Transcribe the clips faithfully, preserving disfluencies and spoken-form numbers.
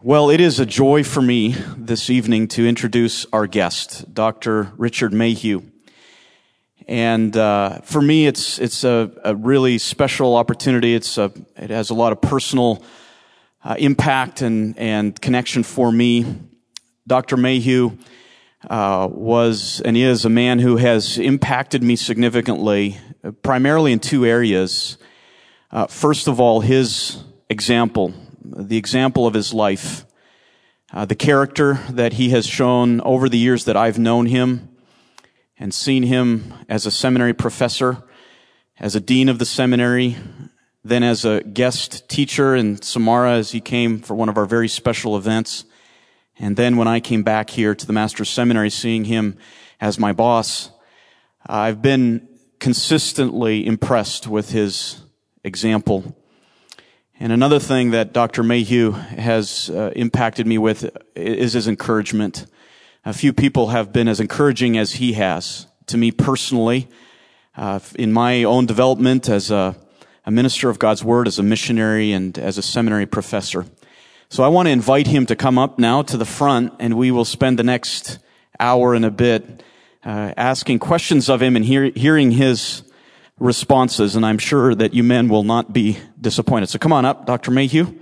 Well, it is a joy for me this evening to introduce our guest, Doctor Richard Mayhew. And uh, for me, it's it's a, a really special opportunity. It's a, it has a lot of personal uh, impact and, and connection for me. Doctor Mayhew uh, was and is a man who has impacted me significantly, uh, primarily in two areas. Uh, first of all, his example. The example of his life, uh, the character that he has shown over the years that I've known him and seen him as a seminary professor, as a dean of the seminary, then as a guest teacher in Samara as he came for one of our very special events, and then when I came back here to the Master's Seminary, seeing him as my boss. I've been consistently impressed with his example. And another thing that Doctor Mayhew has uh, impacted me with is his encouragement. A few people have been as encouraging as he has to me personally, uh, in my own development as a, a minister of God's Word, as a missionary, and as a seminary professor. So I want to invite him to come up now to the front, and we will spend the next hour and a bit uh, asking questions of him and hear, hearing his responses, and I'm sure that you men will not be disappointed. So come on up, Doctor Mayhew.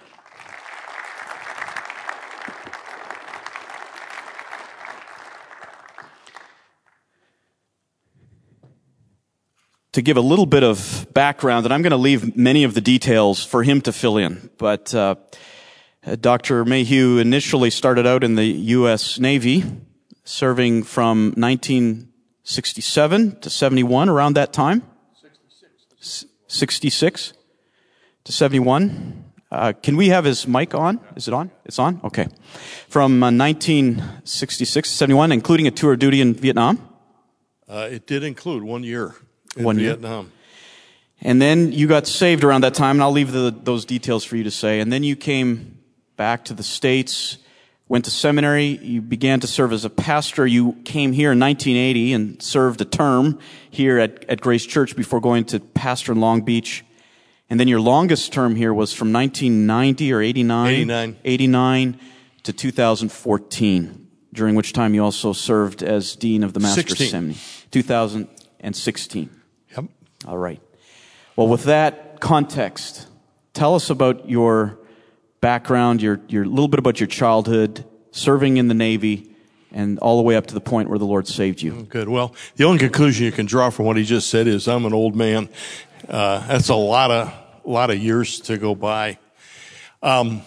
To give a little bit of background, and I'm going to leave many of the details for him to fill in, but uh, Doctor Mayhew initially started out in the U S Navy, serving from nineteen sixty-seven to seventy-one, around that time. sixty-six. sixty-six to seventy-one. Uh, can we have his mic on? Is it on? It's on? Okay. From uh, nineteen sixty-six to seventy-one, including a tour of duty in Vietnam? Uh, it did include one year in one Vietnam. Year. And then you got saved around that time, and I'll leave the, those details for you to say. And then you came back to the States, went to seminary, you began to serve as a pastor. You came here in nineteen eighty and served a term here at, at Grace Church before going to pastor in Long Beach. And then your longest term here was from nineteen ninety or eighty-nine? eighty-nine. eighty-nine to two thousand fourteen, during which time you also served as Dean of the Master's Seminary. two thousand sixteen. Yep. All right. Well, with that context, tell us about your background, your your little bit about your childhood, serving in the Navy, and all the way up to the point where the Lord saved you. Good. Well, the only conclusion you can draw from what he just said is I'm an old man. Uh, that's a lot of a lot of years to go by. Um,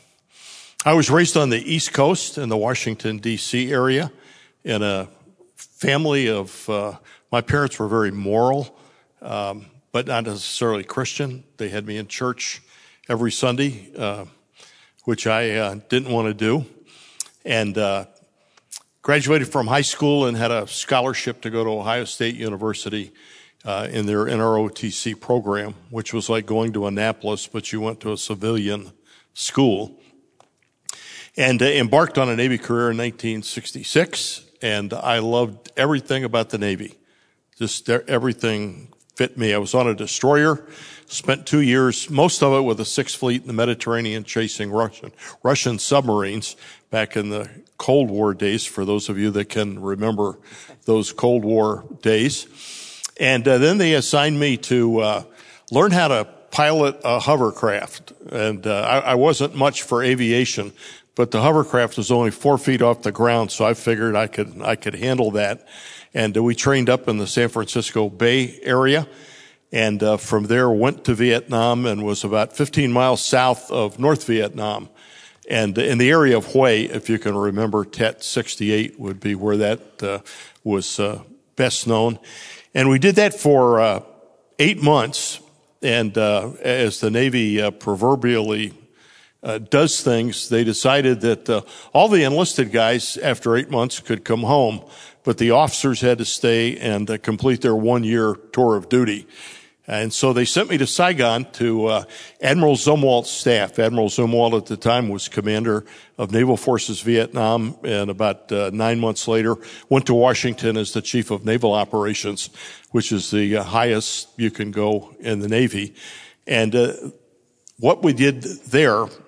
I was raised on the East Coast in the Washington, D C area in a family of, uh, my parents were very moral, um, but not necessarily Christian. They had me in church every Sunday, uh, which I uh, didn't want to do, and uh, graduated from high school and had a scholarship to go to Ohio State University uh, in their N R O T C program, which was like going to Annapolis, but you went to a civilian school, and uh, embarked on a Navy career in nineteen sixty-six, and I loved everything about the Navy. Just everything fit me. I was on a destroyer, spent two years, most of it with the Sixth Fleet in the Mediterranean, chasing Russian Russian submarines back in the Cold War days, for those of you that can remember those Cold War days. And uh, then they assigned me to uh, learn how to pilot a hovercraft. And uh, I, I wasn't much for aviation, but the hovercraft was only four feet off the ground, so I figured I could I could handle that. And uh, we trained up in the San Francisco Bay area, and uh, from there went to Vietnam and was about fifteen miles south of North Vietnam. And in the area of Hue, if you can remember, Tet sixty-eight would be where that uh, was uh, best known. And we did that for uh, eight months, and uh, as the Navy uh, proverbially Uh, does things, they decided that uh, all the enlisted guys after eight months could come home, but the officers had to stay and uh, complete their one-year tour of duty. And so they sent me to Saigon to uh, Admiral Zumwalt's staff. Admiral Zumwalt at the time was commander of Naval Forces Vietnam, and about uh, nine months later went to Washington as the chief of naval operations, which is the uh, highest you can go in the Navy. And uh, what we did there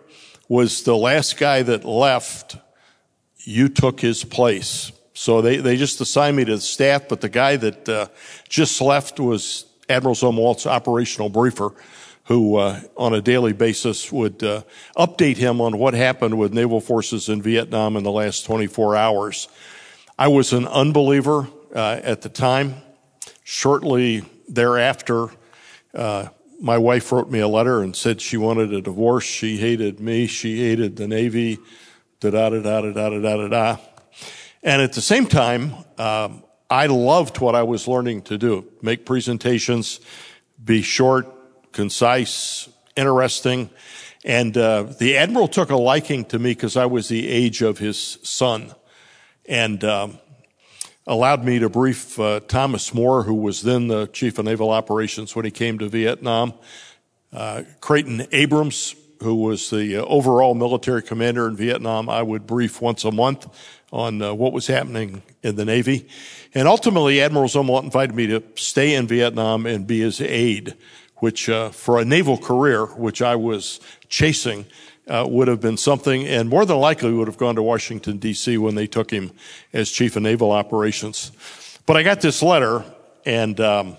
was the last guy that left, you took his place. So they, they just assigned me to the staff, but the guy that uh, just left was Admiral Zumwalt's operational briefer, who uh, on a daily basis would uh, update him on what happened with naval forces in Vietnam in the last twenty-four hours. I was an unbeliever uh, at the time. Shortly thereafter, uh, my wife wrote me a letter and said she wanted a divorce. She hated me. She hated the Navy, da-da-da-da-da-da-da-da-da. And at the same time, um, I loved what I was learning to do, make presentations, be short, concise, interesting. And uh, the Admiral took a liking to me because I was the age of his son, and um, allowed me to brief uh, Thomas Moore, who was then the Chief of Naval Operations when he came to Vietnam, uh, Creighton Abrams, who was the uh, overall military commander in Vietnam. I would brief once a month on uh, what was happening in the Navy. And ultimately, Admiral Zumwalt invited me to stay in Vietnam and be his aide, which uh, for a naval career, which I was chasing, uh, would have been something, and more than likely would have gone to Washington, D C when they took him as Chief of Naval Operations. But I got this letter, and um,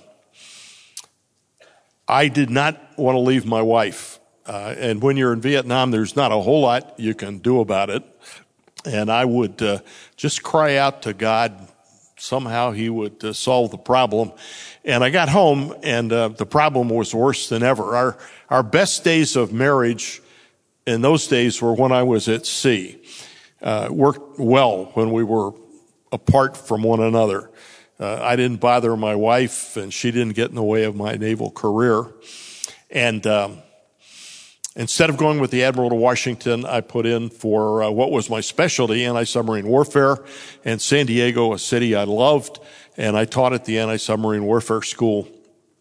I did not want to leave my wife. Uh, and when you're in Vietnam, there's not a whole lot you can do about it. And I would uh, just cry out to God. Somehow he would uh, solve the problem. And I got home, and uh, the problem was worse than ever. Our our best days of marriage in those days were when I was at sea. Uh, worked well when we were apart from one another. Uh, I didn't bother my wife, and she didn't get in the way of my naval career. And um, instead of going with the Admiral to Washington, I put in for uh, what was my specialty, anti-submarine warfare, and San Diego, a city I loved, and I taught at the anti-submarine warfare school.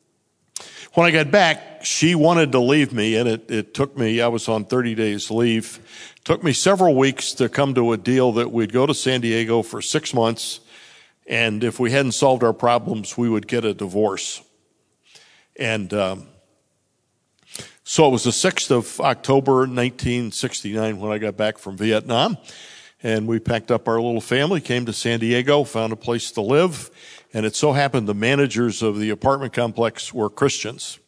When I got back, she wanted to leave me, and it, it took me, I was on thirty days leave, it took me several weeks to come to a deal that we'd go to San Diego for six months, and if we hadn't solved our problems, we would get a divorce. And um, so it was the sixth of October, nineteen sixty-nine, when I got back from Vietnam. And we packed up our little family, came to San Diego, found a place to live. And it so happened the managers of the apartment complex were Christians.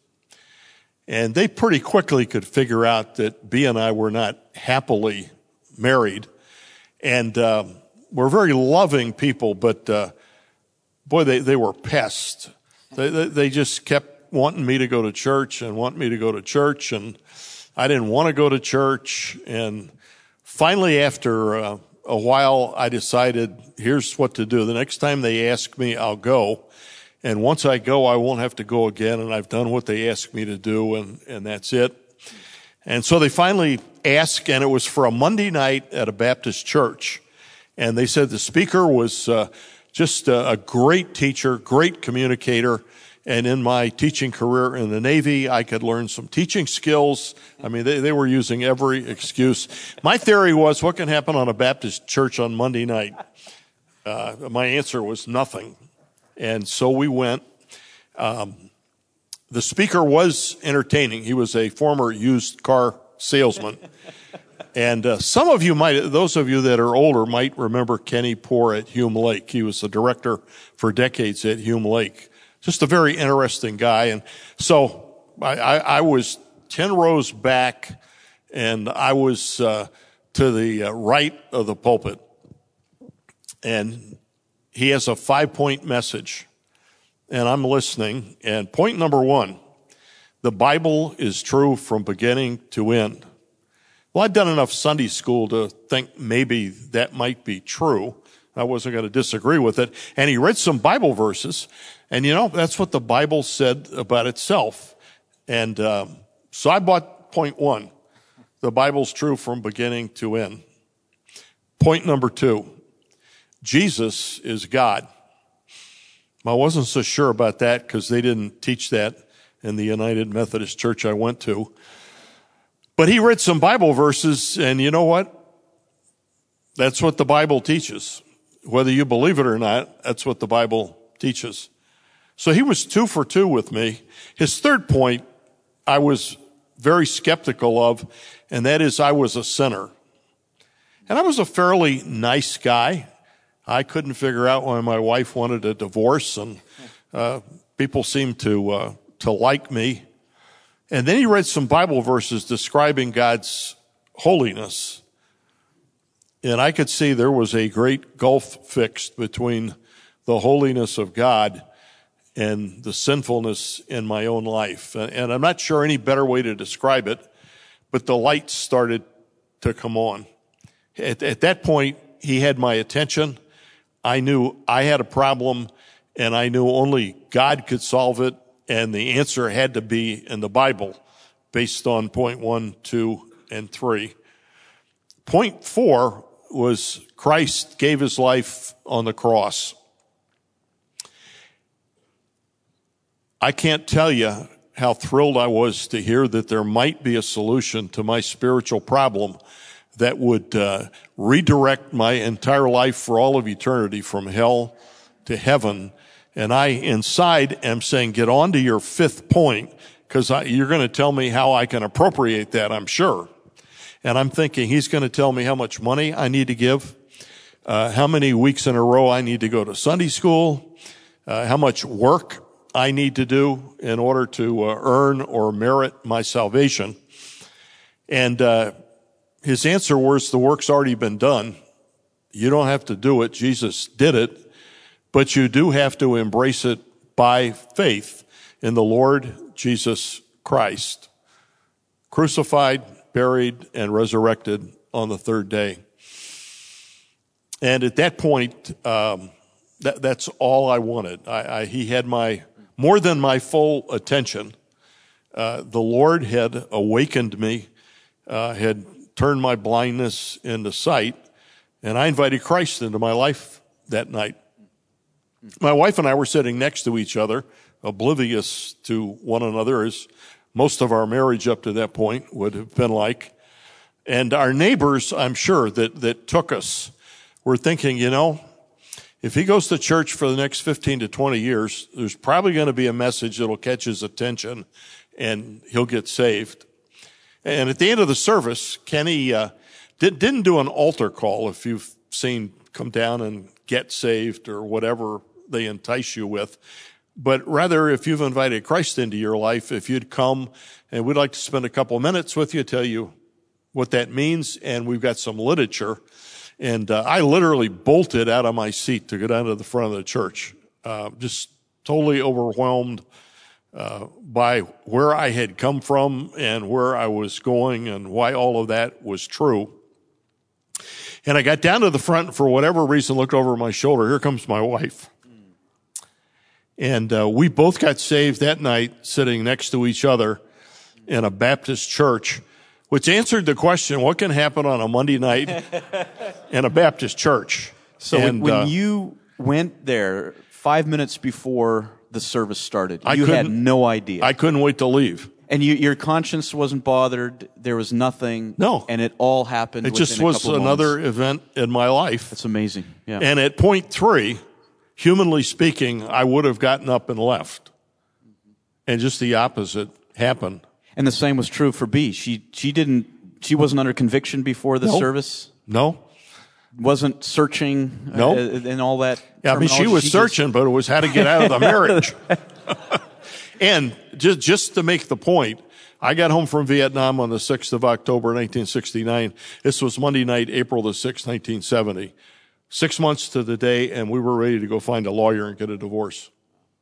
And they pretty quickly could figure out that Bea and I were not happily married. And um, we're very loving people, but uh, boy, they, they were pests. They, they, they just kept wanting me to go to church and want me to go to church, and I didn't want to go to church. And finally, after uh, a while, I decided, here's what to do. The next time they ask me, I'll go. And once I go, I won't have to go again, and I've done what they asked me to do, and, and that's it. And so they finally asked, and it was for a Monday night at a Baptist church. And they said the speaker was uh, just a, a great teacher, great communicator. And in my teaching career in the Navy, I could learn some teaching skills. I mean, they, they were using every excuse. My theory was, what can happen on a Baptist church on Monday night? Uh, my answer was nothing. And so we went. Um, the speaker was entertaining. He was a former used car salesman. And uh, some of you might, those of you that are older might remember Kenny Poore at Hume Lake. He was the director for decades at Hume Lake. Just a very interesting guy. And so I, I, I was ten rows back, and I was uh, to the uh, right of the pulpit. And he has a five-point message. And I'm listening. And point number one, the Bible is true from beginning to end. Well, I'd done enough Sunday school to think maybe that might be true. I wasn't going to disagree with it. And he read some Bible verses. And, you know, that's what the Bible said about itself. And um, so I bought point one. The Bible's true from beginning to end. Point number two, Jesus is God. I wasn't so sure about that because they didn't teach that in the United Methodist Church I went to. But he read some Bible verses, and you know what? That's what the Bible teaches. Whether you believe it or not, that's what the Bible teaches. So he was two for two with me. His third point, I was very skeptical of, and that is I was a sinner. And I was a fairly nice guy. I couldn't figure out why my wife wanted a divorce, and uh, people seemed to uh, to like me. And then he read some Bible verses describing God's holiness. And I could see there was a great gulf fixed between the holiness of God and the sinfulness in my own life. And I'm not sure any better way to describe it, but the lights started to come on. At, at that point, he had my attention. I knew I had a problem, and I knew only God could solve it, and the answer had to be in the Bible based on point one, two, and three. Point four was Christ gave his life on the cross. I can't tell you how thrilled I was to hear that there might be a solution to my spiritual problem that would uh, redirect my entire life for all of eternity from hell to heaven. And I, inside, am saying, get on to your fifth point, because you're going to tell me how I can appropriate that, I'm sure. And I'm thinking he's going to tell me how much money I need to give, uh, how many weeks in a row I need to go to Sunday school, uh, how much work I need to do in order to uh, earn or merit my salvation. And uh, his answer was, the work's already been done. You don't have to do it. Jesus did it. But you do have to embrace it by faith in the Lord Jesus Christ, crucified, buried, and resurrected on the third day. And at that point, um, that, that's all I wanted. I, I, he had my more than my full attention. Uh, the Lord had awakened me, uh, had turned my blindness into sight, and I invited Christ into my life that night. My wife and I were sitting next to each other, oblivious to one another, as most of our marriage up to that point would have been like. And our neighbors, I'm sure, that, that took us were thinking, you know, if he goes to church for the next fifteen to twenty years, there's probably going to be a message that'll catch his attention and he'll get saved. And at the end of the service, Kenny uh, did, didn't do an altar call, if you've seen come down and get saved or whatever they entice you with. But rather, if you've invited Christ into your life, if you'd come, and we'd like to spend a couple minutes with you, tell you what that means, and we've got some literature. And uh, I literally bolted out of my seat to go down to the front of the church, uh, just totally overwhelmed uh, by where I had come from and where I was going and why all of that was true. And I got down to the front, and for whatever reason, looked over my shoulder. Here comes my wife. And uh, we both got saved that night sitting next to each other in a Baptist church, which answered the question, what can happen on a Monday night in a Baptist church? So and, when uh, you went there five minutes before the service started, I you had couldn't- no idea. I couldn't wait to leave. and you, your conscience wasn't bothered. There was nothing. No. And it all happened It within just a was couple another moments. event in my life. That's amazing. Yeah. And at point three, humanly speaking, I would have gotten up and left. And just the opposite happened. And the same was true for B. She she didn't she wasn't under conviction before the No. service. No? Wasn't searching. No. uh, and all that. Yeah, I mean, she terminology. was just- searching, but it was how to get out of the marriage. And just, just to make the point, I got home from Vietnam on the sixth of October, nineteen sixty-nine. This was Monday night, April the sixth, nineteen seventy. Six months to the day, and we were ready to go find a lawyer and get a divorce.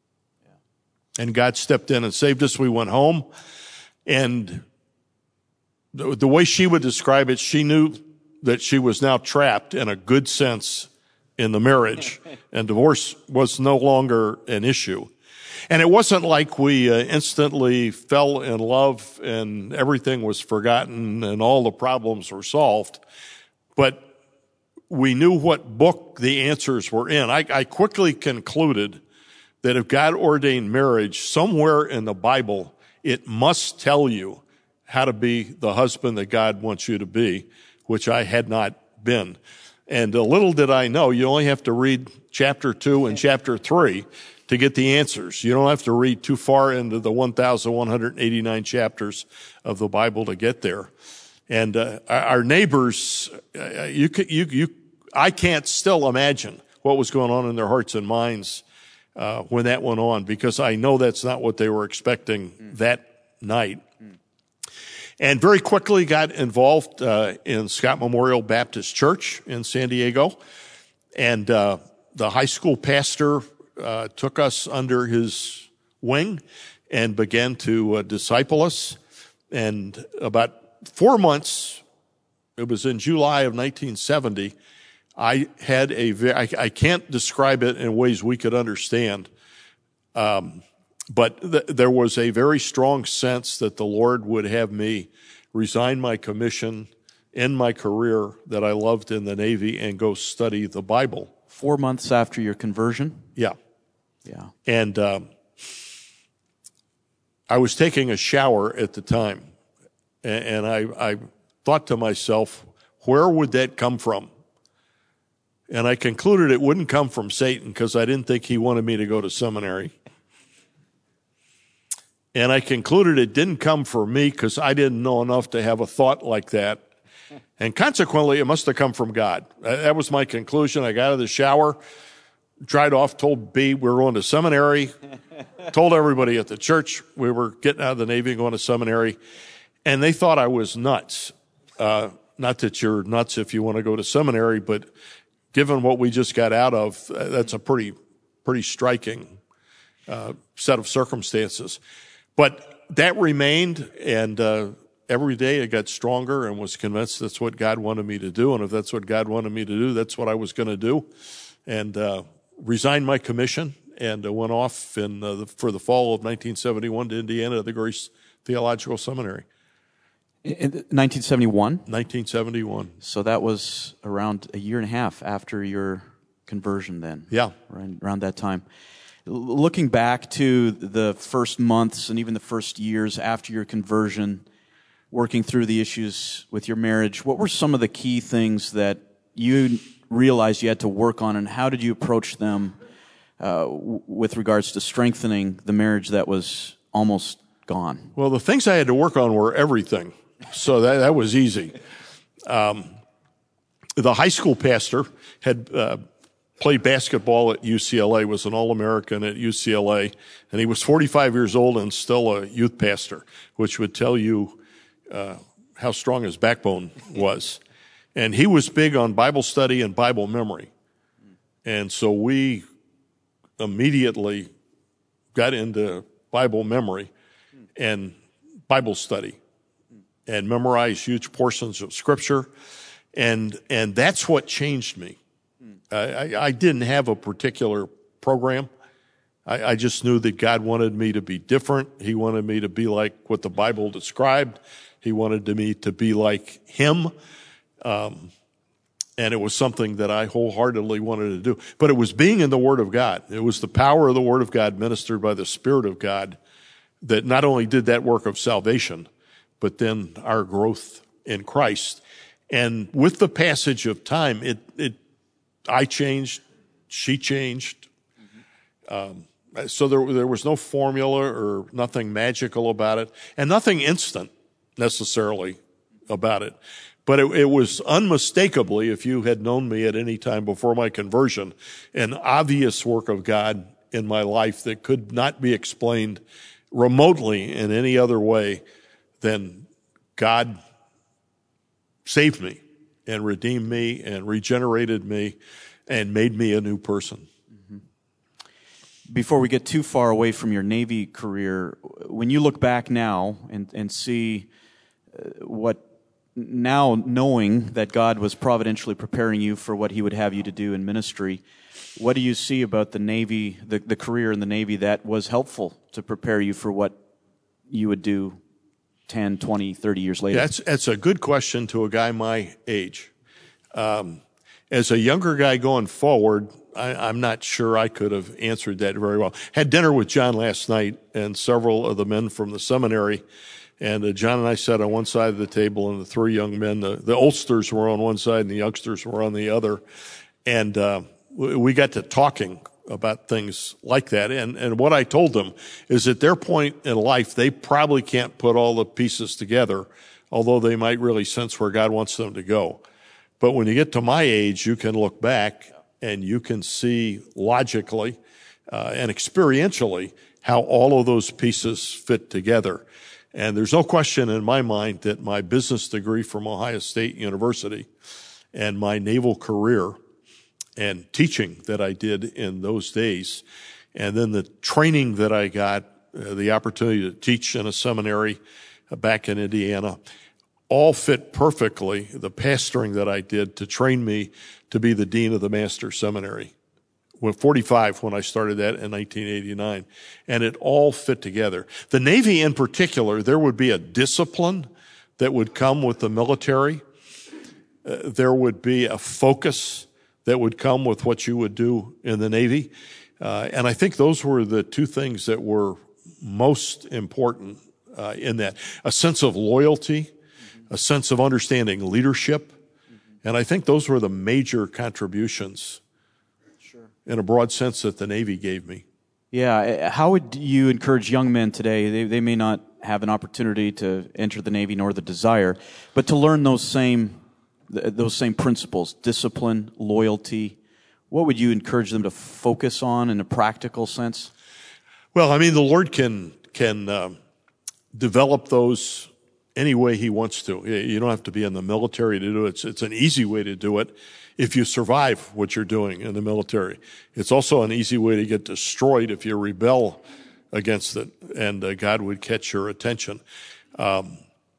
And God stepped in and saved us. We went home, and the, the way she would describe it, she knew that she was now trapped in a good sense in the marriage, and divorce was no longer an issue. And it wasn't like we uh, instantly fell in love and everything was forgotten and all the problems were solved, but we knew what book the answers were in. I, I quickly concluded that if God ordained marriage somewhere in the Bible, it must tell you how to be the husband that God wants you to be, which I had not been. And uh, little did I know, you only have to read chapter two and chapter three to get the answers. You don't have to read too far into the one thousand one hundred eighty-nine chapters of the Bible to get there. And uh, our neighbors, uh, you, you, you, I can't still imagine what was going on in their hearts and minds uh, when that went on, because I know that's not what they were expecting mm. that night. Mm. And very quickly got involved uh, in Scott Memorial Baptist Church in San Diego. And uh, the high school pastor uh, took us under his wing and began to uh, disciple us. And about four months, it was in July of nineteen seventy, I had a, I, I can't describe it in ways we could understand, um, but th- there was a very strong sense that the Lord would have me resign my commission, end my career that I loved in the Navy, and go study the Bible. Four months after your conversion? Yeah. Yeah. And um, I was taking a shower at the time, and, and I, I thought to myself, where would that come from? And I concluded it wouldn't come from Satan, because I didn't think he wanted me to go to seminary. And I concluded it didn't come from me, because I didn't know enough to have a thought like that. And consequently, it must have come from God. That was my conclusion. I got out of the shower, dried off, told B we were going to seminary, told everybody at the church we were getting out of the Navy and going to seminary. And they thought I was nuts. Uh, not that you're nuts if you want to go to seminary, but given what we just got out of, that's a pretty, pretty striking uh, set of circumstances. But that remained, and uh, every day it got stronger, and was convinced that's what God wanted me to do. And if that's what God wanted me to do, that's what I was going to do. And uh, resigned my commission and uh, went off in uh, the, for the fall of nineteen seventy-one to Indiana to the Grace Theological Seminary. In nineteen seventy-one? nineteen seventy-one. So that was around a year and a half after your conversion then? Yeah. Around, around that time. L- looking back to the first months and even the first years after your conversion, working through the issues with your marriage, what were some of the key things that you realized you had to work on, and how did you approach them uh, w- with regards to strengthening the marriage that was almost gone? Well, the things I had to work on were everything. So that, that was easy. Um, the high school pastor had uh, played basketball at U C L A, was an All-American at U C L A, and he was forty-five years old and still a youth pastor, which would tell you uh, how strong his backbone was. And he was big on Bible study and Bible memory. And so we immediately got into Bible memory and Bible study, and memorize huge portions of Scripture, and and that's what changed me. I, I didn't have a particular program. I, I just knew that God wanted me to be different. He wanted me to be like what the Bible described. He wanted me to be like Him, um, and it was something that I wholeheartedly wanted to do. But it was being in the Word of God. It was the power of the Word of God ministered by the Spirit of God that not only did that work of salvation, but then our growth in Christ. And with the passage of time, it, it, I changed, she changed. Um, so there, there was no formula or nothing magical about it, and nothing instant necessarily about it. But it, it was unmistakably, if you had known me at any time before my conversion, an obvious work of God in my life that could not be explained remotely in any other way than God saved me and redeemed me and regenerated me and made me a new person. Mm-hmm. Before we get too far away from your Navy career, when you look back now and, and see uh, what, now knowing that God was providentially preparing you for what He would have you to do in ministry, what do you see about the Navy, the, the career in the Navy that was helpful to prepare you for what you would do ten, twenty, thirty years later? That's, that's a good question to a guy my age. Um, as a younger guy going forward, I, I'm not sure I could have answered that very well. Had dinner with John last night, and several of the men from the seminary And uh, John and I sat on one side of the table, and the three young men, the, the oldsters were on one side and the youngsters were on the other. And uh, we got to talking about things like that. And, and what I told them is at their point in life, they probably can't put all the pieces together, although they might really sense where God wants them to go. But when you get to my age, you can look back and you can see logically uh, and experientially how all of those pieces fit together. And there's no question in my mind that my business degree from Ohio State University and my naval career and teaching that I did in those days, and then the training that I got, uh, the opportunity to teach in a seminary uh, back in Indiana, all fit perfectly, the pastoring that I did, to train me to be the dean of the Master's Seminary. When forty-five when I started that in nineteen eighty-nine, and it all fit together. The Navy in particular, there would be a discipline that would come with the military. Uh, there would be a focus that would come with what you would do in the Navy. Uh, and I think those were the two things that were most important uh, in that. A sense of loyalty, a sense of understanding leadership. And I think those were the major contributions in a broad sense that the Navy gave me. Yeah. How would you encourage young men today? They, they may not have an opportunity to enter the Navy nor the desire, but to learn those same those same principles, discipline, loyalty. What would you encourage them to focus on in a practical sense? Well, I mean, the Lord can can uh, develop those any way He wants to. You don't have to be in the military to do it. It's, it's an easy way to do it if you survive what you're doing in the military. It's also an easy way to get destroyed if you rebel against it, and uh, God would catch your attention. Um,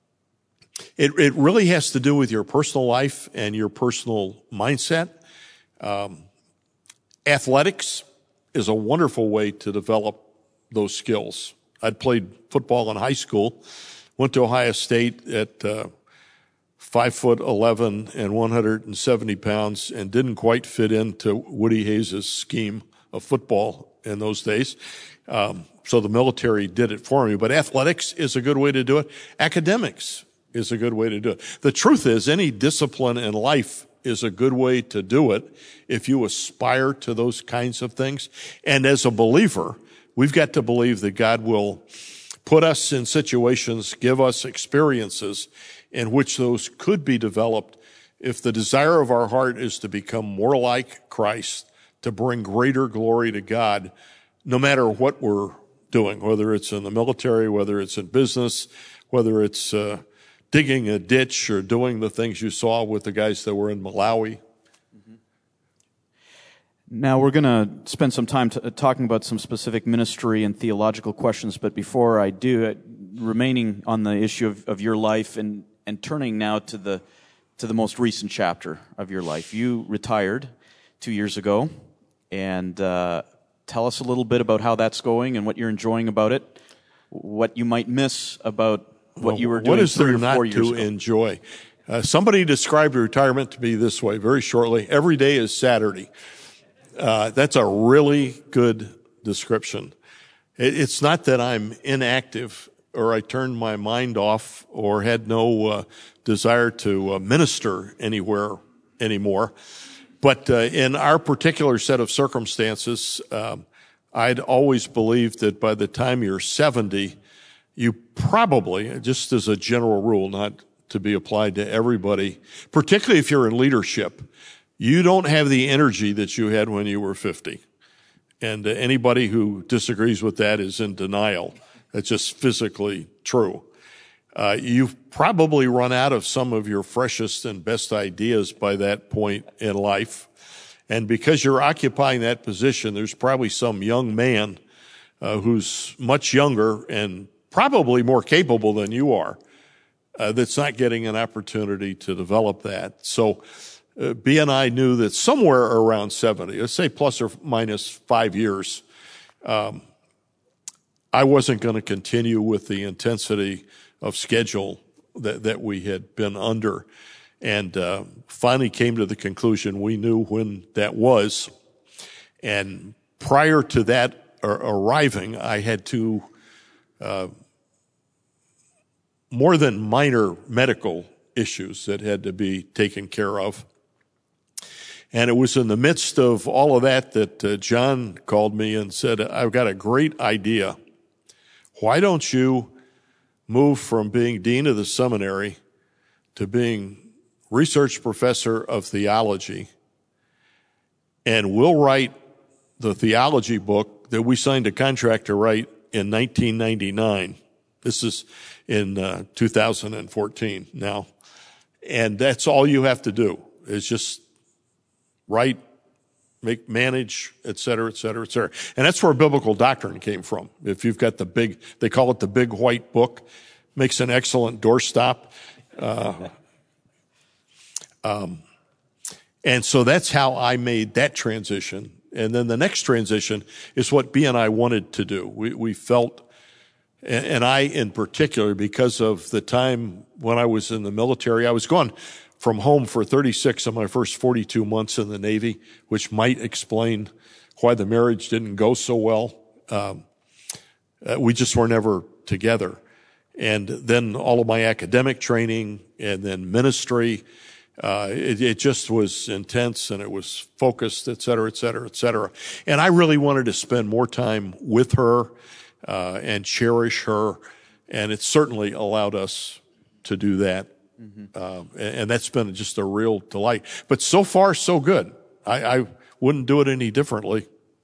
it, it really has to do with your personal life and your personal mindset. Um, athletics is a wonderful way to develop those skills. I'd played football in high school, went to Ohio State at uh, five foot eleven and one hundred seventy pounds, and didn't quite fit into Woody Hayes' scheme of football in those days. Um, so the military did it for me. But athletics is a good way to do it. Academics is a good way to do it. The truth is, any discipline in life is a good way to do it if you aspire to those kinds of things. And as a believer, we've got to believe that God will put us in situations, give us experiences in which those could be developed if the desire of our heart is to become more like Christ, to bring greater glory to God, no matter what we're doing, whether it's in the military, whether it's in business, whether it's uh, digging a ditch or doing the things you saw with the guys that were in Malawi. Now, we're going to spend some time t- talking about some specific ministry and theological questions, but before I do, uh, remaining on the issue of, of your life and, and turning now to the to the most recent chapter of your life. You retired two years ago, and uh, tell us a little bit about how that's going and what you're enjoying about it, what you might miss about what well, you were doing what is three there or not four years to ago. enjoy? Uh, somebody described retirement to me this way, very shortly. Every day is Saturday. Uh, that's a really good description. It, it's not that I'm inactive or I turned my mind off or had no uh, desire to uh, minister anywhere anymore. But uh, in our particular set of circumstances, um, I'd always believed that by the time you're seventy, you probably, just as a general rule, not to be applied to everybody, particularly if you're in leadership, you don't have the energy that you had when you were fifty. And uh, anybody who disagrees with that is in denial. That's just physically true. Uh, you've probably run out of some of your freshest and best ideas by that point in life. And because you're occupying that position, there's probably some young man uh, who's much younger and probably more capable than you are uh, that's not getting an opportunity to develop that. So Uh, B and I knew that somewhere around seventy, let's say plus or minus five years, um, I wasn't going to continue with the intensity of schedule that, that we had been under. And uh, finally came to the conclusion we knew when that was. And prior to that ar- arriving, I had to uh, more than minor medical issues that had to be taken care of. And it was in the midst of all of that that uh, John called me and said, I've got a great idea. Why don't you move from being dean of the seminary to being research professor of theology, and we'll write the theology book that we signed a contract to write in nineteen ninety-nine. This is in uh, two thousand fourteen now. And that's all you have to do is just write, make, manage, et cetera, et cetera, et cetera. And that's where biblical doctrine came from. If you've got the big, they call it the big white book, makes an excellent doorstop. Uh, um, and so that's how I made that transition. And then the next transition is what B and I wanted to do. We, we felt, and I in particular, because of the time when I was in the military, I was gone from home for thirty-six of my first forty-two months in the Navy, which might explain why the marriage didn't go so well. Um, uh, we just were never together. And then all of my academic training and then ministry, uh, it, it just was intense and it was focused, et cetera, et cetera, et cetera. And I really wanted to spend more time with her, uh, and cherish her. And it certainly allowed us to do that. Mm-hmm. Uh, and, and that's been just a real delight. But so far, so good. I, I wouldn't do it any differently.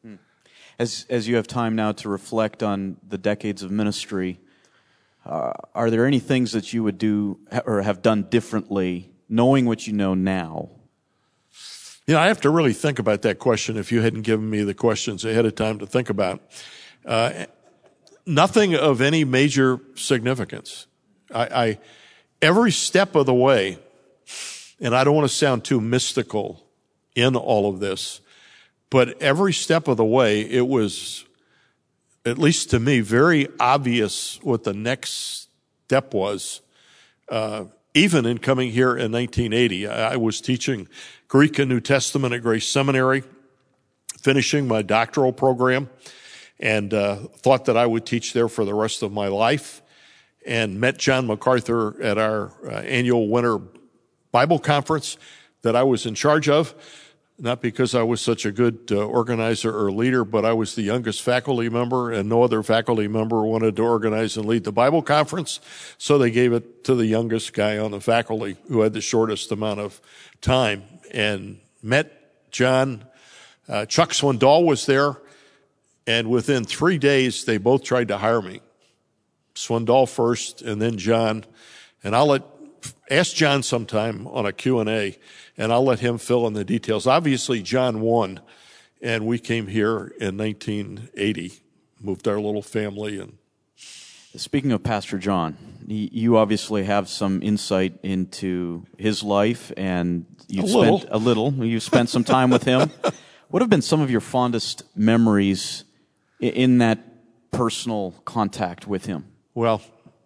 As as you have time now to reflect on the decades of ministry, uh, are there any things that you would do or have done differently, knowing what you know now? You know, I have to really think about that question if you hadn't given me the questions ahead of time to think about. Uh, nothing of any major significance. I, I every step of the way, and I don't want to sound too mystical in all of this, but every step of the way, it was, at least to me, very obvious what the next step was. Uh, even in coming here in nineteen eighty, I was teaching Greek and New Testament at Grace Seminary, finishing my doctoral program, and uh, thought that I would teach there for the rest of my life, and met John MacArthur at our uh, annual winter Bible conference that I was in charge of. Not because I was such a good uh, organizer or leader, but I was the youngest faculty member, and no other faculty member wanted to organize and lead the Bible conference, so they gave it to the youngest guy on the faculty who had the shortest amount of time. And met John. Uh, Chuck Swindoll was there, and within three days, they both tried to hire me. Swindoll first, and then John. And I'll let ask John sometime on a Q and A, and I'll let him fill in the details. Obviously, John won, and we came here in nineteen eighty, moved our little family. And speaking of Pastor John, you obviously have some insight into his life, and you've a spent little. a little. You've spent some time with him. What have been some of your fondest memories in that personal contact with him? Well,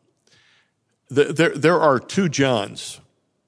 there there are two Johns.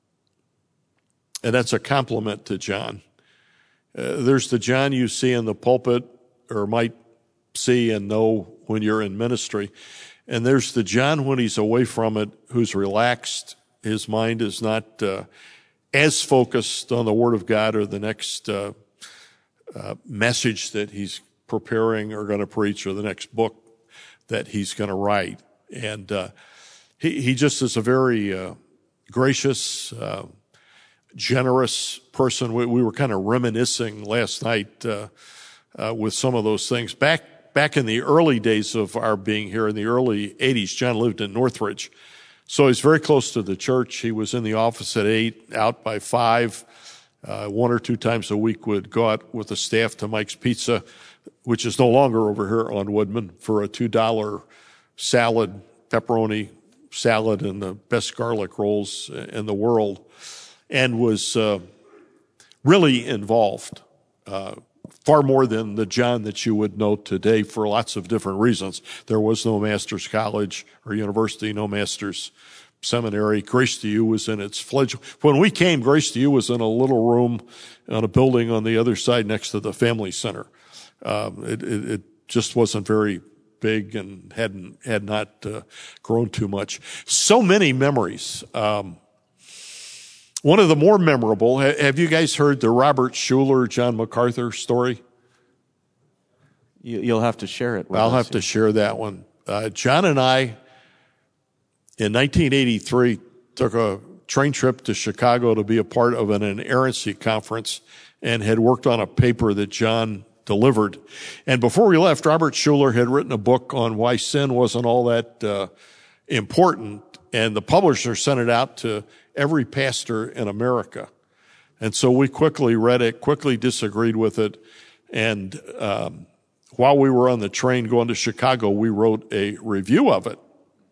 And that's a compliment to John. Uh, there's the John you see in the pulpit or might see and know when you're in ministry. And there's the John when he's away from it, who's relaxed. His mind is not uh, as focused on the Word of God or the next uh, uh, message that he's preparing or going to preach or the next book that he's going to write. And uh, he, he just is a very uh, gracious, uh, generous person. We, we were kind of reminiscing last night uh, uh, with some of those things. Back back in the early days of our being here, in the early eighties, John lived in Northridge. So he's very close to the church. He was in the office at eight, out by five. Uh, one or two times a week would go out with the staff to Mike's Pizza, which is no longer over here on Woodman, for a two dollar salad, pepperoni salad, and the best garlic rolls in the world. And was uh, really involved, uh, far more than the John that you would know today for lots of different reasons. There was no master's college or university, no master's seminary. Grace to You was in its fledgling. When we came, Grace to You was in a little room on a building on the other side next to the Family Center. Um, it, it, it just wasn't very big and hadn't had not uh, grown too much. So many memories. Um, one of the more memorable. Have you guys heard the Robert Schuller, John MacArthur story? You'll have to share it with I'll us. have to share that one. Uh, John and I, in nineteen eighty-three, took a train trip to Chicago to be a part of an inerrancy conference and had worked on a paper that John delivered. And before we left, Robert Schuller had written a book on why sin wasn't all that uh, important, and the publisher sent it out to every pastor in America. And so we quickly read it, quickly disagreed with it, and um, while we were on the train going to Chicago, we wrote a review of it.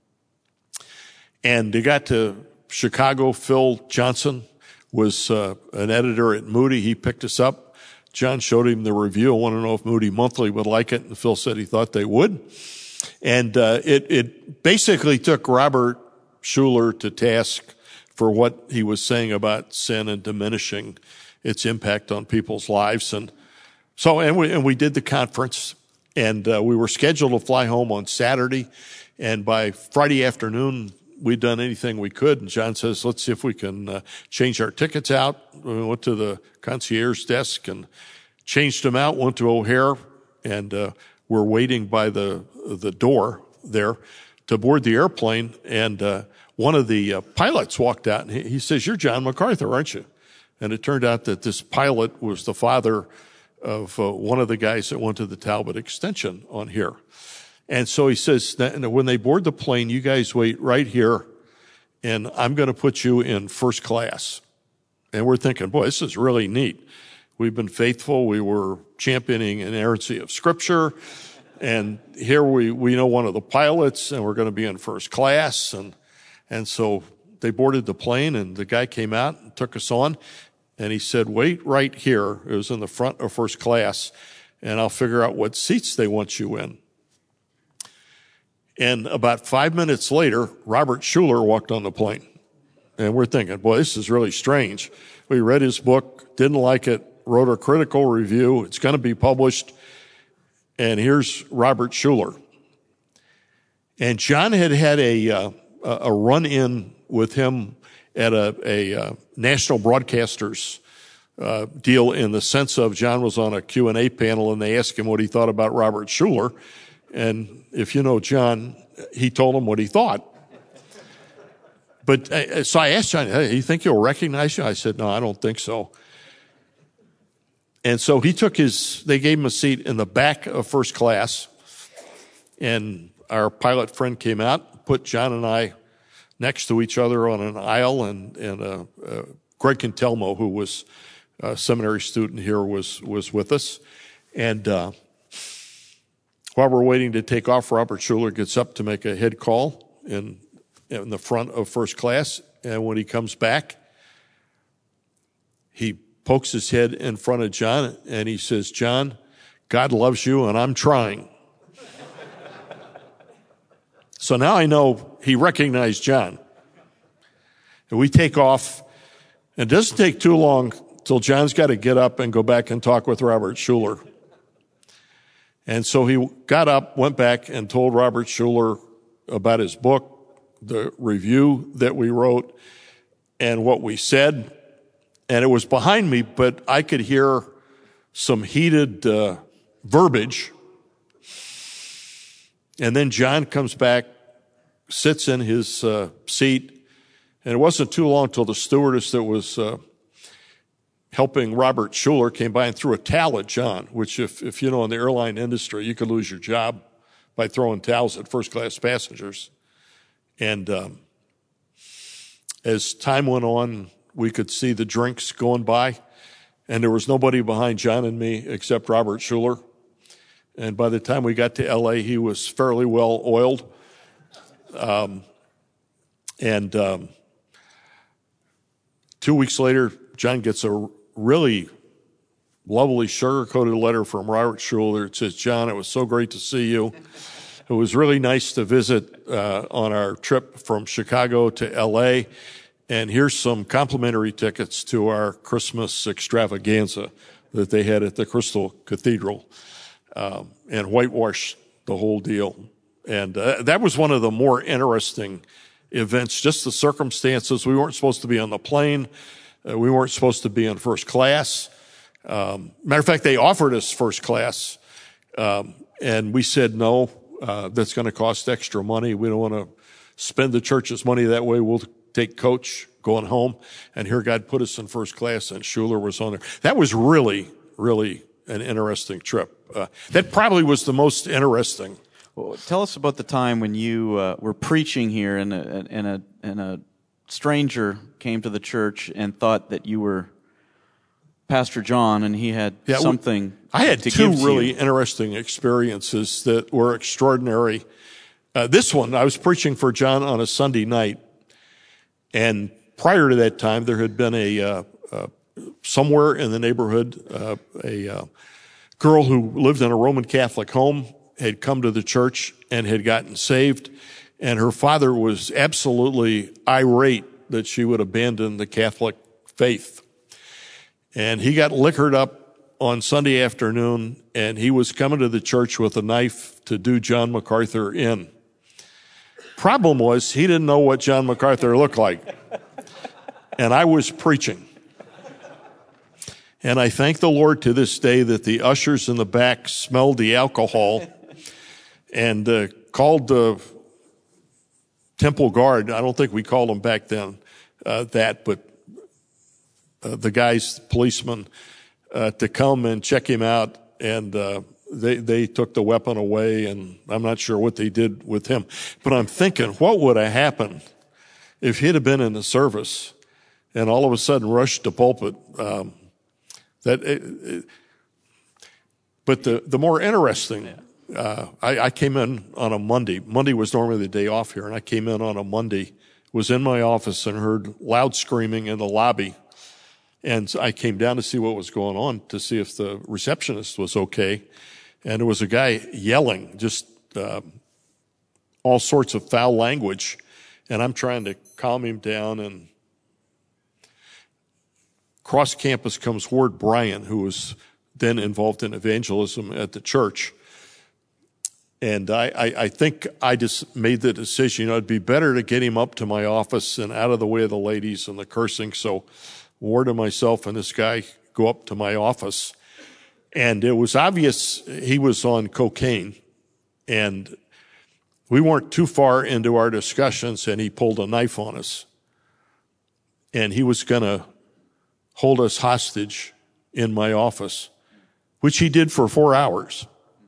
And they got to Chicago. Phil Johnson was uh, an editor at Moody. He picked us up. John showed him the review. I want to know if Moody Monthly would like it, and Phil said he thought they would. And uh, it, it basically took Robert Schuller to task for what he was saying about sin and diminishing its impact on people's lives. And so, and we, and we did the conference, and uh, we were scheduled to fly home on Saturday. And by Friday afternoon, we'd done anything we could. And John says, let's see if we can uh, change our tickets out. We went to the concierge desk and changed them out, went to O'Hare, and uh, we're waiting by the the door there to board the airplane. And uh, one of the uh, pilots walked out, and he, he says, you're John MacArthur, aren't you? And it turned out that this pilot was the father of uh, one of the guys that went to the Talbot Extension on here. And so he says, when they board the plane, you guys wait right here, and I'm going to put you in first class. And we're thinking, boy, this is really neat. We've been faithful. We were championing inerrancy of Scripture. And here we, we know one of the pilots, and we're going to be in first class. And, and so they boarded the plane, and the guy came out and took us on. And he said, wait right here. It was in the front of first class, and I'll figure out what seats they want you in. And about five minutes later, Robert Schuller walked on the plane. And we're thinking, boy, this is really strange. We read his book, didn't like it, wrote a critical review. It's going to be published. And here's Robert Schuller. And John had had a, uh, a run-in with him at a, a uh, national broadcasters uh, deal, in the sense of John was on a Q and A panel, and they asked him what he thought about Robert Schuller. And if you know John, he told him what he thought. But uh, so I asked John, hey, you think he'll recognize you? I said, no, I don't think so. And so he took his, they gave him a seat in the back of first class. And our pilot friend came out, put John and I next to each other on an aisle. And, and uh, uh, Greg Cantelmo, who was a seminary student here, was, was with us. And uh, while we're waiting to take off, Robert Schuller gets up to make a head call in, in the front of first class. And when he comes back, he pokes his head in front of John, and he says, John, God loves you, and I'm trying. So now I know he recognized John. And we take off. And it doesn't take too long till John's got to get up and go back and talk with Robert Schuller. And so he got up, went back, and told Robert Schuller about his book, the review that we wrote, and what we said. And it was behind me, but I could hear some heated uh, verbiage. And then John comes back, sits in his uh, seat, and it wasn't too long till the stewardess that was uh, helping Robert Schuller came by and threw a towel at John, which if, if you know in the airline industry, you could lose your job by throwing towels at first-class passengers. And um, as time went on, we could see the drinks going by, and there was nobody behind John and me except Robert Schuller. And by the time we got to L A, he was fairly well oiled. Um, and um, two weeks later, John gets a really lovely sugar-coated letter from Robert Schuller. It says, John, it was so great to see you. It was really nice to visit uh, on our trip from Chicago to L A, and here's some complimentary tickets to our Christmas extravaganza that they had at the Crystal Cathedral, um, and whitewash the whole deal. And uh, that was one of the more interesting events, just the circumstances. We weren't supposed to be on the plane. Uh, we weren't supposed to be in first class. Um, matter of fact, they offered us first class, um, and we said no. Uh, that's going to cost extra money. We don't want to spend the church's money that way. We'll take coach going home. And here God put us in first class, and Schuler was on there. That was really, really an interesting trip. Uh, that probably was the most interesting. Well, tell us about the time when you uh, were preaching here, and a, and a and a stranger came to the church and thought that you were Pastor John, and he had yeah, something. I had to two give really you. interesting experiences that were extraordinary. Uh, this one, I was preaching for John on a Sunday night, and prior to that time, there had been a uh, uh, somewhere in the neighborhood uh, a uh, girl who lived in a Roman Catholic home had come to the church and had gotten saved, and her father was absolutely irate that she would abandon the Catholic faith. And he got liquored up on Sunday afternoon, and he was coming to the church with a knife to do John MacArthur in. Problem was, he didn't know what John MacArthur looked like. And I was preaching. And I thank the Lord to this day that the ushers in the back smelled the alcohol and uh, called the temple guard. I don't think we called them back then uh, that, but uh, the guys, policemen, uh, to come and check him out. And uh, they they took the weapon away, and I'm not sure what they did with him. But I'm thinking, what would have happened if he'd have been in the service and all of a sudden rushed the pulpit? Um, that, it, it, but the the more interesting. Yeah. Uh, I, I came in on a Monday. Monday was normally the day off here, and I came in on a Monday, was in my office and heard loud screaming in the lobby. And I came down to see what was going on, to see if the receptionist was okay. And there was a guy yelling, just uh, all sorts of foul language. And I'm trying to calm him down. And cross campus comes Ward Bryan, who was then involved in evangelism at the church. And I, I, I think I just made the decision, you know, it'd be better to get him up to my office and out of the way of the ladies and the cursing. So Ward and myself and this guy go up to my office. And it was obvious he was on cocaine. And we weren't too far into our discussions, and he pulled a knife on us. And he was going to hold us hostage in my office, which he did for four hours.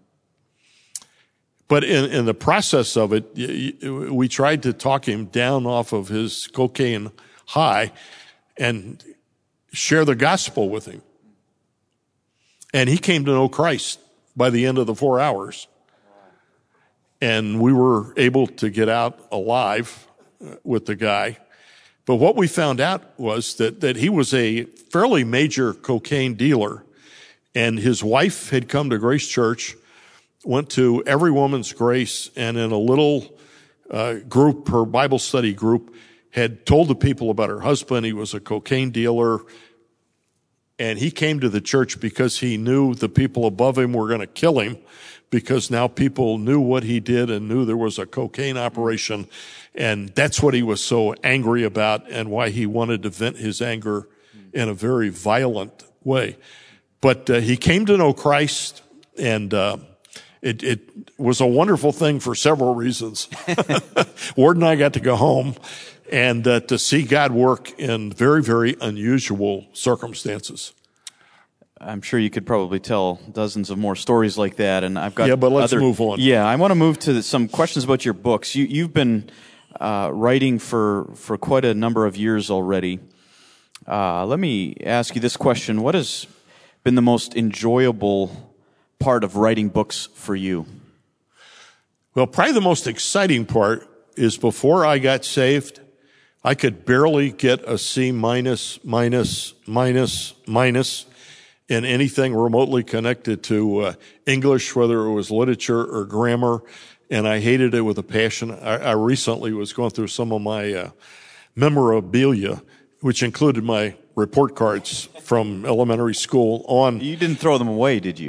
But in, in the process of it, we tried to talk him down off of his cocaine high and share the gospel with him. And he came to know Christ by the end of the four hours. And we were able to get out alive with the guy. But what we found out was that, that he was a fairly major cocaine dealer. And his wife had come to Grace Church, went to Every Woman's Grace, and in a little uh, group, her Bible study group, had told the people about her husband. He was a cocaine dealer, and he came to the church because he knew the people above him were going to kill him, because now people knew what he did and knew there was a cocaine operation, and that's what he was so angry about and why he wanted to vent his anger in a very violent way. But uh, he came to know Christ, and uh, It, it was a wonderful thing for several reasons. Ward and I got to go home and uh, to see God work in very, very unusual circumstances. I'm sure you could probably tell dozens of more stories like that, and I've got yeah, but let's other, move on. Yeah, I want to move to some questions about your books. You, you've been uh, writing for for quite a number of years already. Uh, let me ask you this question: what has been the most enjoyable part of writing books for you? Well, probably the most exciting part is before I got saved, I could barely get a C minus, minus, minus, minus in anything remotely connected to uh, English, whether it was literature or grammar, and I hated it with a passion. I, I recently was going through some of my uh, memorabilia, which included my report cards from elementary school on. You didn't throw them away, did you?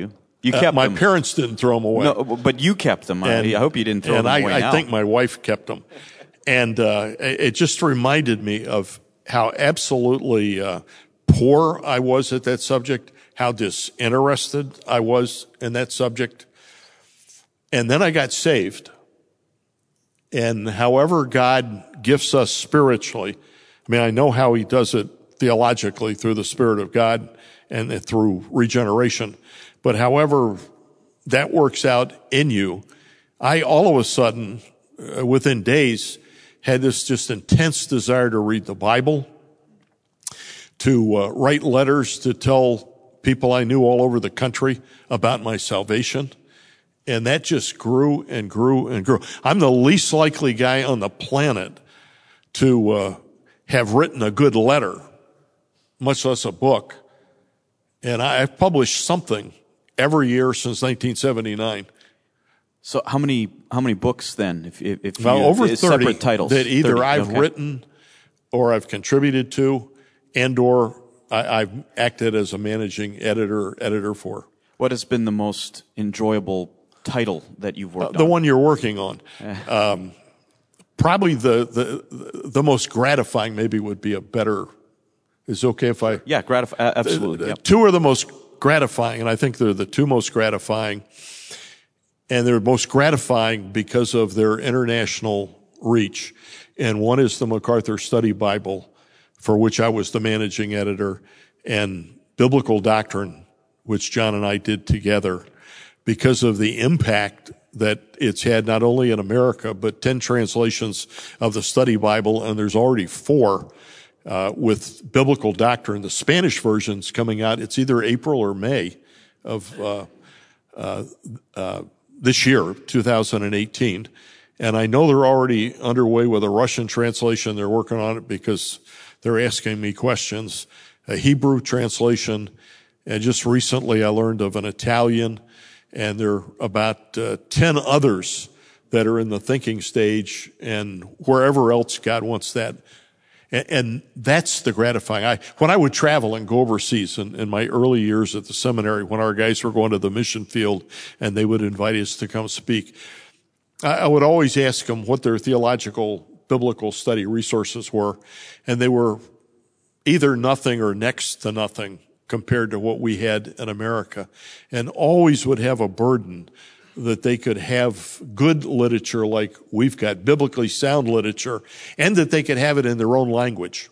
You kept uh, my them. parents didn't throw them away. No, but you kept them. And, I, I hope you didn't throw and them I, away I now. think my wife kept them. And uh, it just reminded me of how absolutely uh, poor I was at that subject, how disinterested I was in that subject. And then I got saved. And however God gifts us spiritually, I mean, I know how he does it theologically through the Spirit of God and through regeneration. But however that works out in you, I all of a sudden, uh, within days, had this just intense desire to read the Bible, to uh, write letters to tell people I knew all over the country about my salvation. And that just grew and grew and grew. I'm the least likely guy on the planet to uh, have written a good letter, much less a book. And I, I've published something every year since nineteen seventy-nine. So how many how many books then? If if, if Well, you, over it's thirty separate titles that either thirty, I've okay. written or I've contributed to, and or I, I've acted as a managing editor editor for. What has been the most enjoyable title that you've worked Uh, the on? one you're working on. Um, probably the, the the most gratifying maybe would be a better. Is it okay if I? Yeah, gratif- uh, absolutely. Uh, Yep. Two are the most gratifying, and I think they're the two most gratifying. And they're most gratifying because of their international reach. And one is the MacArthur Study Bible, for which I was the managing editor, and Biblical Doctrine, which John and I did together, because of the impact that it's had not only in America, but ten translations of the Study Bible, and there's already four uh, with Biblical Doctrine. The Spanish version's coming out. It's either April or May of uh, uh, uh, this year, two thousand eighteen. And I know they're already underway with a Russian translation. They're working on it because they're asking me questions. A Hebrew translation. And just recently I learned of an Italian, and there are about uh, ten others that are in the thinking stage, and wherever else God wants that. And, and that's the gratifying. I, when I would travel and go overseas in, in my early years at the seminary, when our guys were going to the mission field and they would invite us to come speak, I, I would always ask them what their theological, biblical study resources were. And they were either nothing or next to nothing compared to what we had in America, and always would have a burden that they could have good literature like we've got, biblically sound literature, and that they could have it in their own language.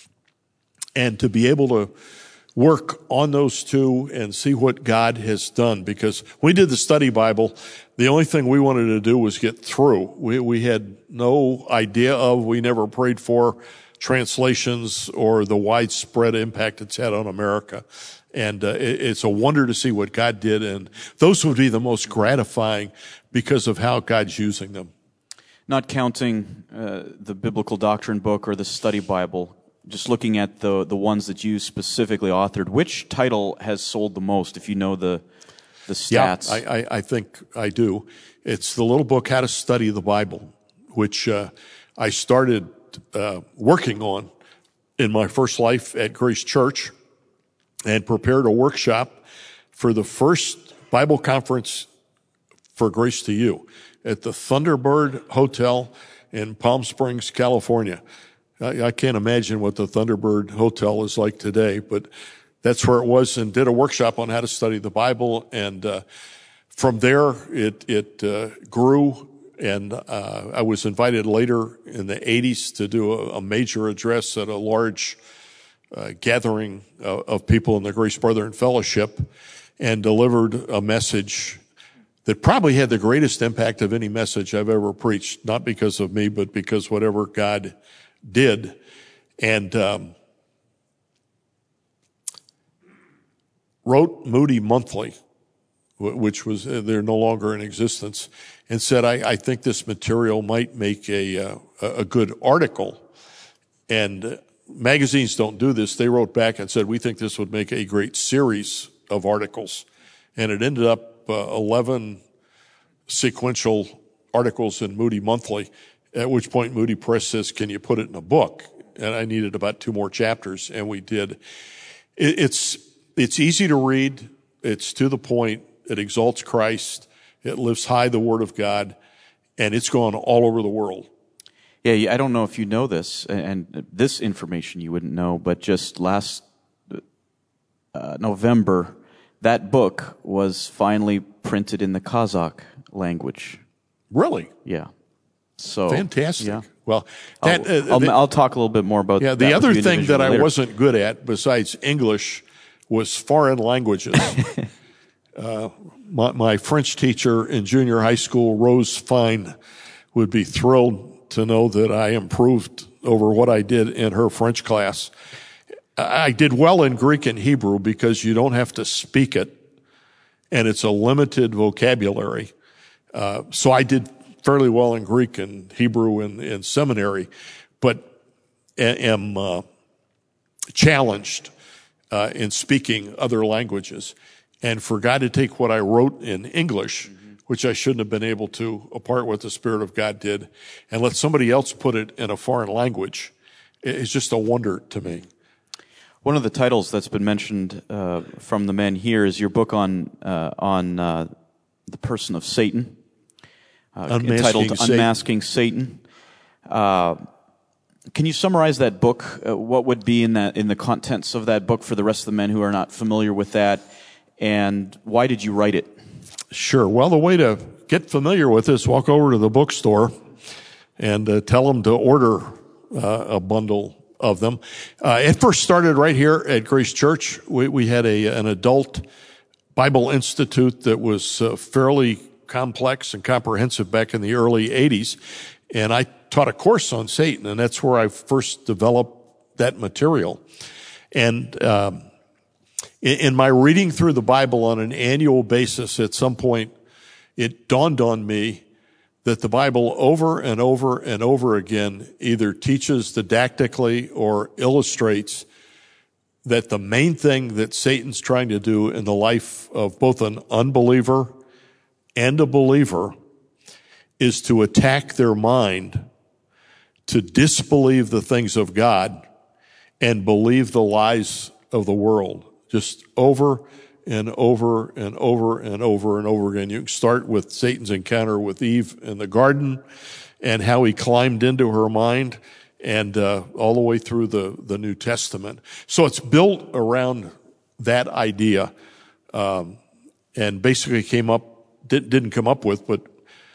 And to be able to work on those two and see what God has done, because we did the Study Bible, the only thing we wanted to do was get through. We, we had no idea of, we never prayed for translations or the widespread impact it's had on America. And uh, it, it's a wonder to see what God did, and those would be the most gratifying because of how God's using them. Not counting uh, the Biblical Doctrine book or the Study Bible, just looking at the the ones that you specifically authored, which title has sold the most, if you know the the stats? Yeah, I, I, I think I do. It's the little book, How to Study the Bible, which uh, I started uh, working on in my first life at Grace Church, and prepared a workshop for the first Bible conference for Grace to You at the Thunderbird Hotel in Palm Springs, California. I, I can't imagine what the Thunderbird Hotel is like today, but that's where it was, and did a workshop on how to study the Bible. And uh, from there, it, it uh, grew, and uh, I was invited later in the eighties to do a, a major address at a large Uh, gathering uh, of people in the Grace Brethren Fellowship, and delivered a message that probably had the greatest impact of any message I've ever preached, not because of me, but because whatever God did. And um, wrote Moody Monthly, which was, uh, they're no longer in existence, and said, I, I think this material might make a, uh, a good article. And uh, magazines don't do this. They wrote back and said, we think this would make a great series of articles. And it ended up uh, eleven sequential articles in Moody Monthly, at which point Moody Press says, can you put it in a book? And I needed about two more chapters, and we did. It, it's, it's easy to read. It's to the point. It exalts Christ. It lifts high the Word of God, and it's gone all over the world. Yeah, I don't know if you know this, and this information you wouldn't know, but just last uh, November, that book was finally printed in the Kazakh language. Really? Yeah. So fantastic. Yeah. Well, that, I'll, uh, I'll, the, I'll talk a little bit more about yeah, that. The other with you thing that I later. wasn't good at, besides English, was foreign languages. uh, my, my French teacher in junior high school, Rose Fine, would be thrilled to know that I improved over what I did in her French class. I did well in Greek and Hebrew because you don't have to speak it, and it's a limited vocabulary. Uh, so I did fairly well in Greek and Hebrew in, in seminary, but am uh, challenged uh, in speaking other languages. And for God to take what I wrote in English, mm-hmm. which I shouldn't have been able to, apart what the Spirit of God did, and let somebody else put it in a foreign language, is just a wonder to me. One of the titles that's been mentioned uh, from the men here is your book on uh, on uh, the person of Satan, uh, Unmasking entitled Satan. Unmasking Satan. Uh, can you summarize that book? Uh, what would be in that in the contents of that book for the rest of the men who are not familiar with that, and why did you write it? Sure. Well, the way to get familiar with this, walk over to the bookstore and uh, tell them to order uh, a bundle of them. Uh, it first started right here at Grace Church. We, we had a an adult Bible Institute that was uh, fairly complex and comprehensive back in the early eighties, and I taught a course on Satan, and that's where I first developed that material. And um, in, in my reading through the Bible on an annual basis, at some point, it dawned on me that the Bible over and over and over again either teaches didactically or illustrates that the main thing that Satan's trying to do in the life of both an unbeliever and a believer is to attack their mind, to disbelieve the things of God and believe the lies of the world, just over and over and over and over and over again. You can start with Satan's encounter with Eve in the garden and how he climbed into her mind, and uh, all the way through the, the New Testament. So it's built around that idea, um, and basically came up, did, didn't come up with, but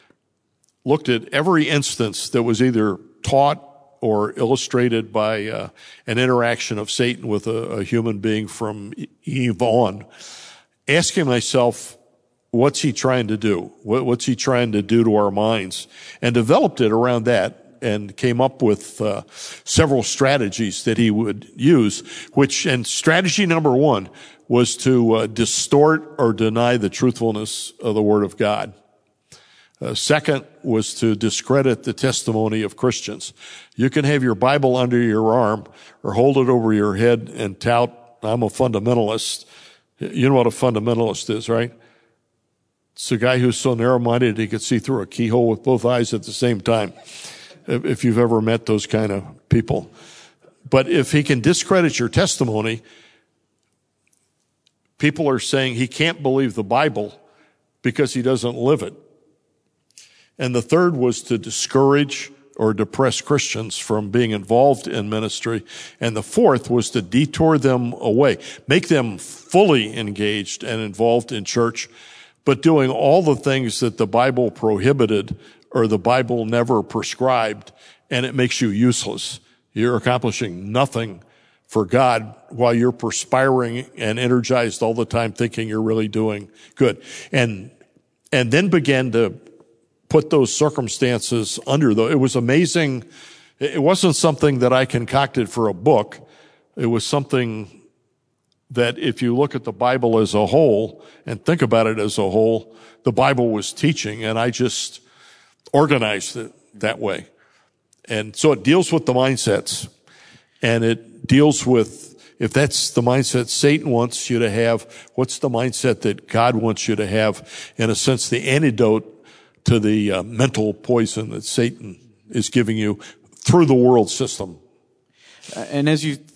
looked at every instance that was either taught or illustrated by uh, an interaction of Satan with a, a human being from Eve on, asking myself, what's he trying to do? What, what's he trying to do to our minds? And developed it around that, and came up with uh, several strategies that he would use, which, and strategy number one was to uh, distort or deny the truthfulness of the Word of God. Uh, second was to discredit the testimony of Christians. You can have your Bible under your arm or hold it over your head and tout, I'm a fundamentalist. You know what a fundamentalist is, right? It's a guy who's so narrow-minded he could see through a keyhole with both eyes at the same time, if you've ever met those kind of people. But if he can discredit your testimony, people are saying he can't believe the Bible because he doesn't live it. And the third was to discourage or depress Christians from being involved in ministry. And the fourth was to detour them away, make them fully engaged and involved in church, but doing all the things that the Bible prohibited or the Bible never prescribed, and it makes you useless. You're accomplishing nothing for God while you're perspiring and energized all the time thinking you're really doing good. And, and then began to put those circumstances under the, it was amazing. It wasn't something that I concocted for a book. It was something that if you look at the Bible as a whole and think about it as a whole, the Bible was teaching, and I just organized it that way. And so it deals with the mindsets, and it deals with, if that's the mindset Satan wants you to have, what's the mindset that God wants you to have? In a sense, the antidote to the uh, mental poison that Satan is giving you through the world system. And as you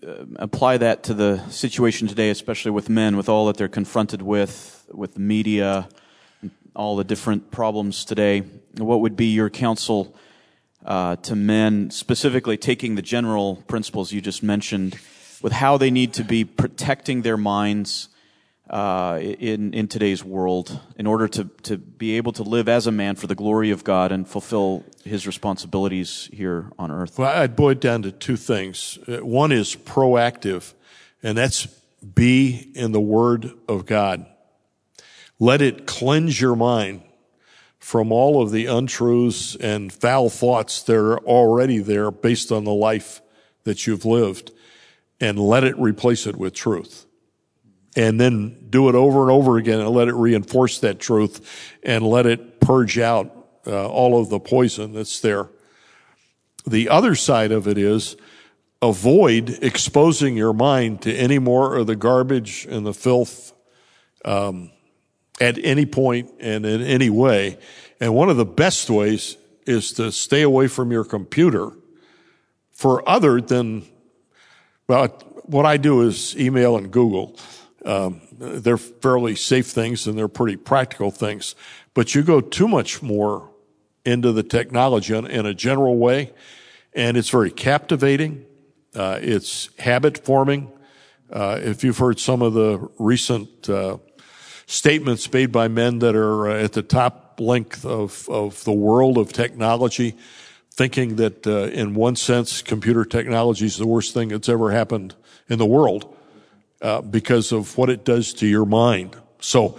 uh, apply that to the situation today, especially with men, with all that they're confronted with, with the media, all the different problems today, what would be your counsel uh, to men, specifically taking the general principles you just mentioned, with how they need to be protecting their minds uh, in in today's world in order to, to be able to live as a man for the glory of God and fulfill his responsibilities here on earth? Well, I'd boil it down to two things. One is proactive, and that's be in the Word of God. Let it cleanse your mind from all of the untruths and foul thoughts that are already there based on the life that you've lived, and let it replace it with truth. And then do it over and over again and let it reinforce that truth and let it purge out uh, all of the poison that's there. The other side of it is avoid exposing your mind to any more of the garbage and the filth um, at any point and in any way. And one of the best ways is to stay away from your computer for other than, well, what I do is email and Google. Um, they're fairly safe things and they're pretty practical things. But you go too much more into the technology in, in a general way, and it's very captivating. Uh, it's habit forming. Uh, if you've heard some of the recent uh, statements made by men that are uh, at the top length of, of the world of technology, thinking that uh, in one sense computer technology is the worst thing that's ever happened in the world. Uh, because of what it does to your mind. So,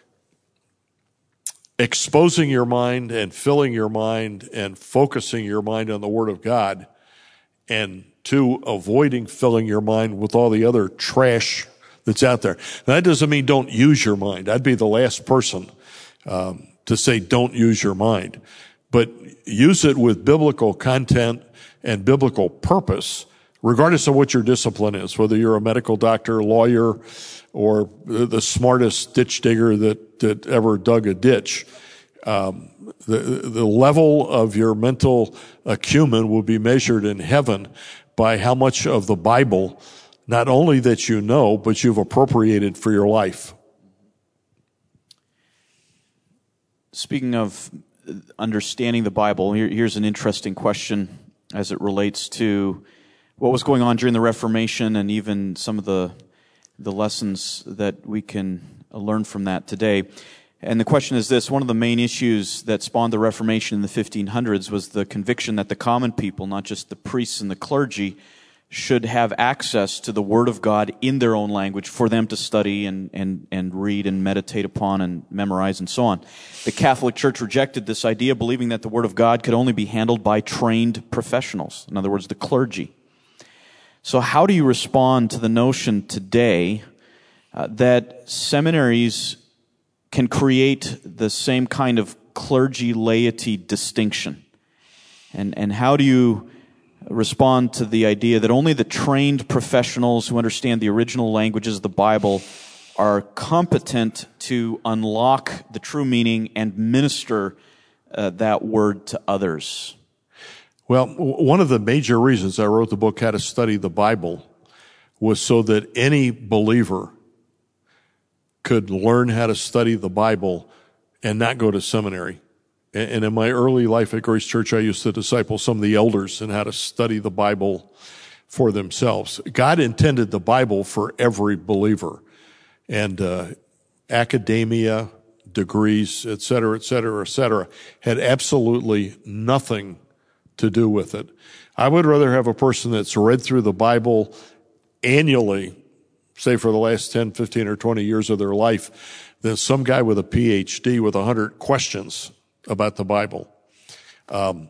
exposing your mind and filling your mind and focusing your mind on the Word of God, and two, avoiding filling your mind with all the other trash that's out there. Now, that doesn't mean don't use your mind. I'd be the last person um, to say don't use your mind. But use it with biblical content and biblical purpose, regardless of what your discipline is, whether you're a medical doctor, lawyer, or the smartest ditch digger that, that ever dug a ditch. Um, the, the level of your mental acumen will be measured in heaven by how much of the Bible, not only that you know, but you've appropriated for your life. Speaking of understanding the Bible, here, here's an interesting question as it relates to what was going on during the Reformation and even some of the the lessons that we can learn from that today. And the question is this: one of the main issues that spawned the Reformation in the fifteen hundreds was the conviction that the common people, not just the priests and the clergy, should have access to the Word of God in their own language for them to study and, and, and read and meditate upon and memorize and so on. The Catholic Church rejected this idea, believing that the Word of God could only be handled by trained professionals, in other words, the clergy. So how do you respond to the notion today uh, that seminaries can create the same kind of clergy-laity distinction? And, and how do you respond to the idea that only the trained professionals who understand the original languages of the Bible are competent to unlock the true meaning and minister uh, that word to others? Well, one of the major reasons I wrote the book, How to Study the Bible, was so that any believer could learn how to study the Bible and not go to seminary. And in my early life at Grace Church, I used to disciple some of the elders in how to study the Bible for themselves. God intended the Bible for every believer. And uh, academia, degrees, et cetera, et cetera, et cetera, had absolutely nothing to do with it. I would rather have a person that's read through the Bible annually, say for the last ten, fifteen, or twenty years of their life, than some guy with a P H D with one hundred questions about the Bible. Um,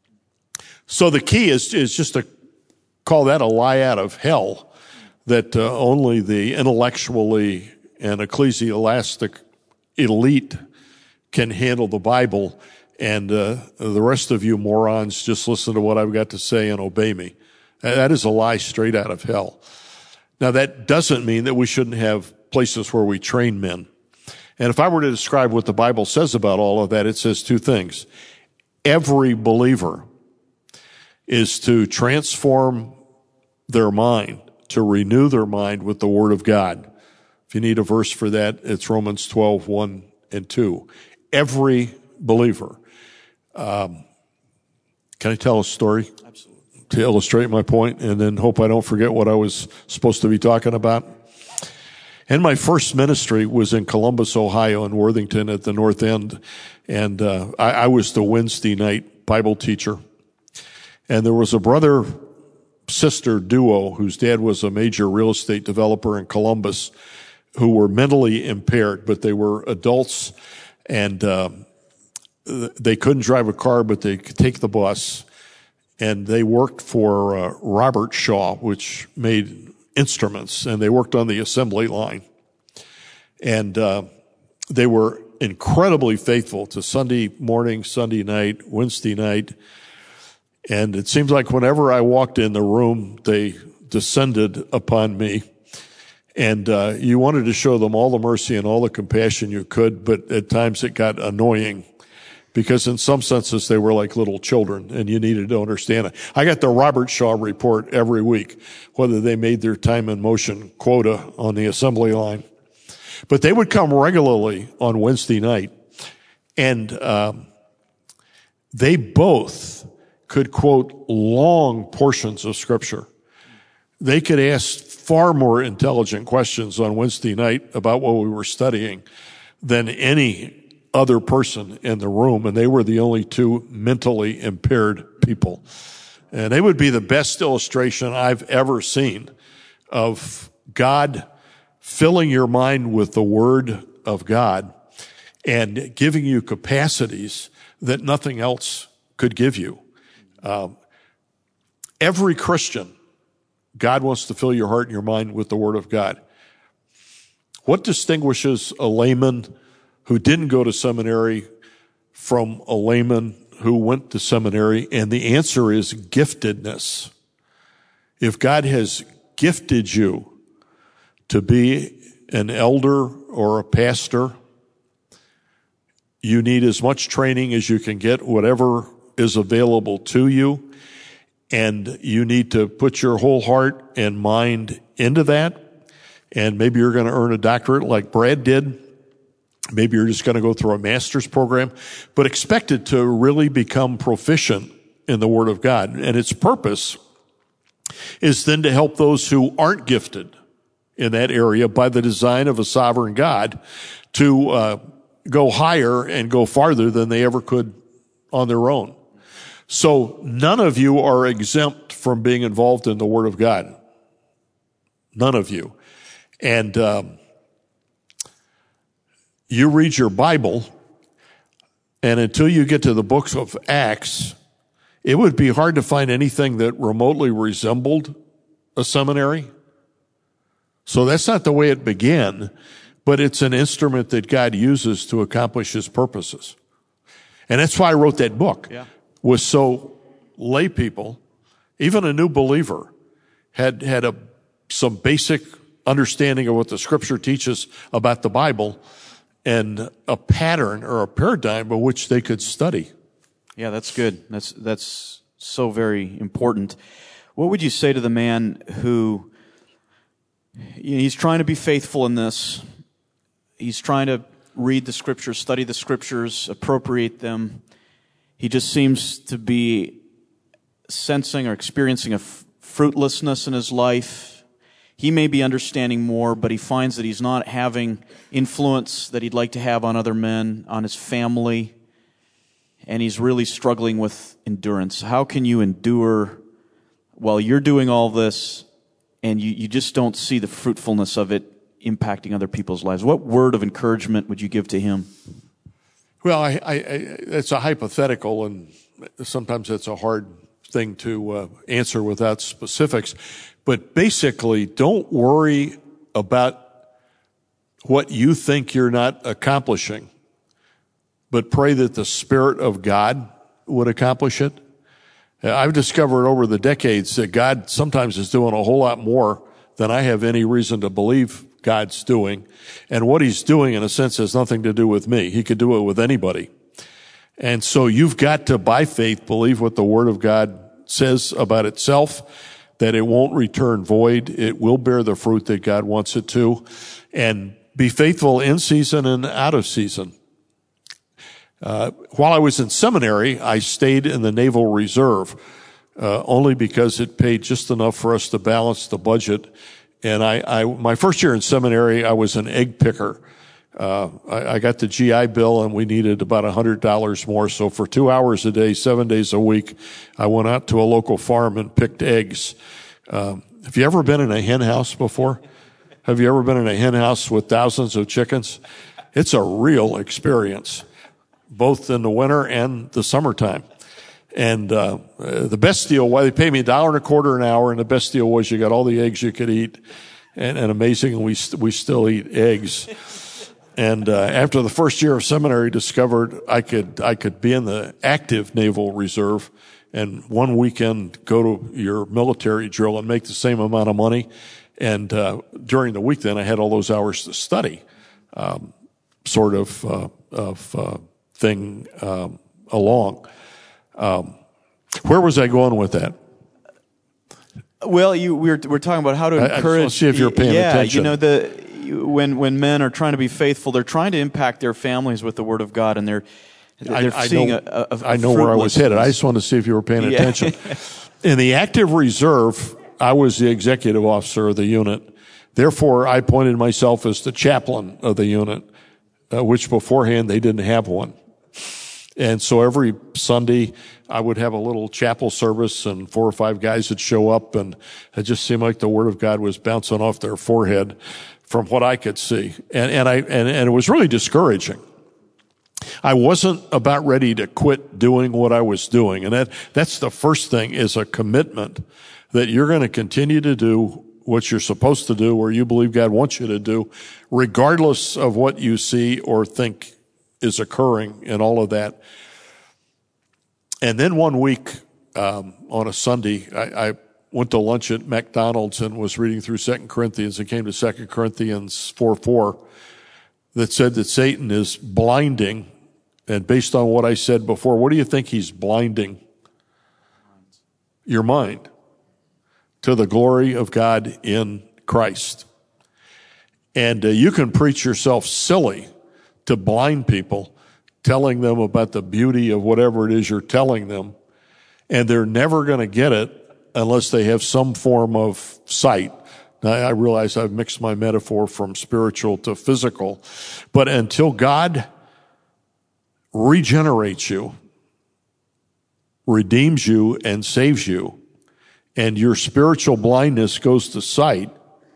so the key is, is just to call that a lie out of hell, that uh, only the intellectually and ecclesiastic elite can handle the Bible, and uh, the rest of you morons just listen to what I've got to say and obey me. That is a lie straight out of hell. Now, that doesn't mean that we shouldn't have places where we train men. And if I were to describe what the Bible says about all of that, it says two things. Every believer is to transform their mind to renew their mind with the Word of God. If you need a verse for that, it's Romans twelve, one and two. Every believer. Um, can I tell a story? Absolutely. To illustrate my point, and then hope I don't forget what I was supposed to be talking about? And my first ministry was in Columbus, Ohio, in Worthington at the North End. And uh, I, I was the Wednesday night Bible teacher. And there was a brother-sister duo whose dad was a major real estate developer in Columbus who were mentally impaired, but they were adults, and uh, they couldn't drive a car, but they could take the bus. And they worked for uh, Robert Shaw, which made instruments, and they worked on the assembly line. And uh, they were incredibly faithful to Sunday morning, Sunday night, Wednesday night. And it seems like whenever I walked in the room, they descended upon me. And uh, you wanted to show them all the mercy and all the compassion you could, but at times it got annoying, because in some senses they were like little children, and you needed to understand it. I got the Robert Shaw report every week, whether they made their time and motion quota on the assembly line. But they would come regularly on Wednesday night, and um, they both could quote long portions of Scripture. They could ask far more intelligent questions on Wednesday night about what we were studying than any other person in the room, and they were the only two mentally impaired people. And they would be the best illustration I've ever seen of God filling your mind with the Word of God and giving you capacities that nothing else could give you. Um, every Christian, God wants to fill your heart and your mind with the Word of God. What distinguishes a layman who didn't go to seminary from a layman who went to seminary? And the answer is giftedness. If God has gifted you to be an elder or a pastor, you need as much training as you can get, whatever is available to you. And you need to put your whole heart and mind into that. And maybe you're going to earn a doctorate like Brad did. Maybe you're just going to go through a master's program, but expect it to really become proficient in the Word of God. And its purpose is then to help those who aren't gifted in that area by the design of a sovereign God to uh, go higher and go farther than they ever could on their own. So none of you are exempt from being involved in the Word of God. None of you. And um, you read your Bible, and until you get to the books of Acts, it would be hard to find anything that remotely resembled a seminary. So that's not the way it began, but it's an instrument that God uses to accomplish His purposes. And that's why I wrote that book. Yeah. Was so lay people, even a new believer, had had a some basic understanding of what the Scripture teaches about the Bible and a pattern or a paradigm by which they could study. Yeah, that's good. That's that's so very important. What would you say to the man who, you know, he's trying to be faithful in this, he's trying to read the Scriptures, study the Scriptures, appropriate them. He just seems to be sensing or experiencing a f- fruitlessness in his life. He may be understanding more, but he finds that he's not having influence that he'd like to have on other men, on his family, and he's really struggling with endurance. How can you endure while you're doing all this and you, you just don't see the fruitfulness of it impacting other people's lives? What word of encouragement would you give to him? Well, I, I, I, it's a hypothetical, and sometimes it's a hard thing to uh, answer without specifics. But basically, don't worry about what you think you're not accomplishing, but pray that the Spirit of God would accomplish it. I've discovered over the decades that God sometimes is doing a whole lot more than I have any reason to believe God's doing. And what He's doing, in a sense, has nothing to do with me. He could do it with anybody. And so you've got to, by faith, believe what the Word of God says about itself, that it won't return void. It will bear the fruit that God wants it to, and be faithful in season and out of season. Uh, while I was in seminary, I stayed in the Naval Reserve, uh, only because it paid just enough for us to balance the budget. And I, I my first year in seminary, I was an egg picker. Uh, I, I got the G I Bill, and we needed about a hundred dollars more. So for two hours a day, seven days a week, I went out to a local farm and picked eggs. Um, have you ever been in a hen house before? Have you ever been in a hen house with thousands of chickens? It's a real experience, both in the winter and the summertime. And uh, the best deal, why they paid me a dollar and a quarter an hour, and the best deal was you got all the eggs you could eat, and, and amazing, we st- we still eat eggs. And uh, after the first year of seminary, discovered I could I could be in the active Naval Reserve, and one weekend go to your military drill and make the same amount of money. And uh, during the week, then I had all those hours to study, um, sort of uh, of uh, thing um, along. Um, where was I going with that? Well, you we're we're talking about how to I, encourage. I just want to see if you're paying yeah, attention. you know the when when men are trying to be faithful, they're trying to impact their families with the Word of God, and they're they're I, I seeing know, a, a, a I know where I was headed. I just wanted to see if you were paying Yeah. attention. In the active reserve, I was the executive officer of the unit. Therefore, I appointed myself as the chaplain of the unit, uh, which beforehand they didn't have one. And so every Sunday, I would have a little chapel service, and four or five guys would show up, and it just seemed like the Word of God was bouncing off their forehead from what I could see. And, and I, and, and it was really discouraging. I wasn't about ready to quit doing what I was doing. And that, that's the first thing, is a commitment that you're going to continue to do what you're supposed to do, or you believe God wants you to do, regardless of what you see or think is occurring and all of that. And then one week, um, on a Sunday, I, I went to lunch at McDonald's and was reading through Second Corinthians, and came to Second Corinthians four four that said that Satan is blinding. And based on what I said before, what do you think he's blinding? Your mind to the glory of God in Christ. And uh, you can preach yourself silly to blind people, telling them about the beauty of whatever it is you're telling them, and they're never going to get it unless they have some form of sight. Now, I realize I've mixed my metaphor from spiritual to physical, but until God regenerates you, redeems you, and saves you, and your spiritual blindness goes to sight,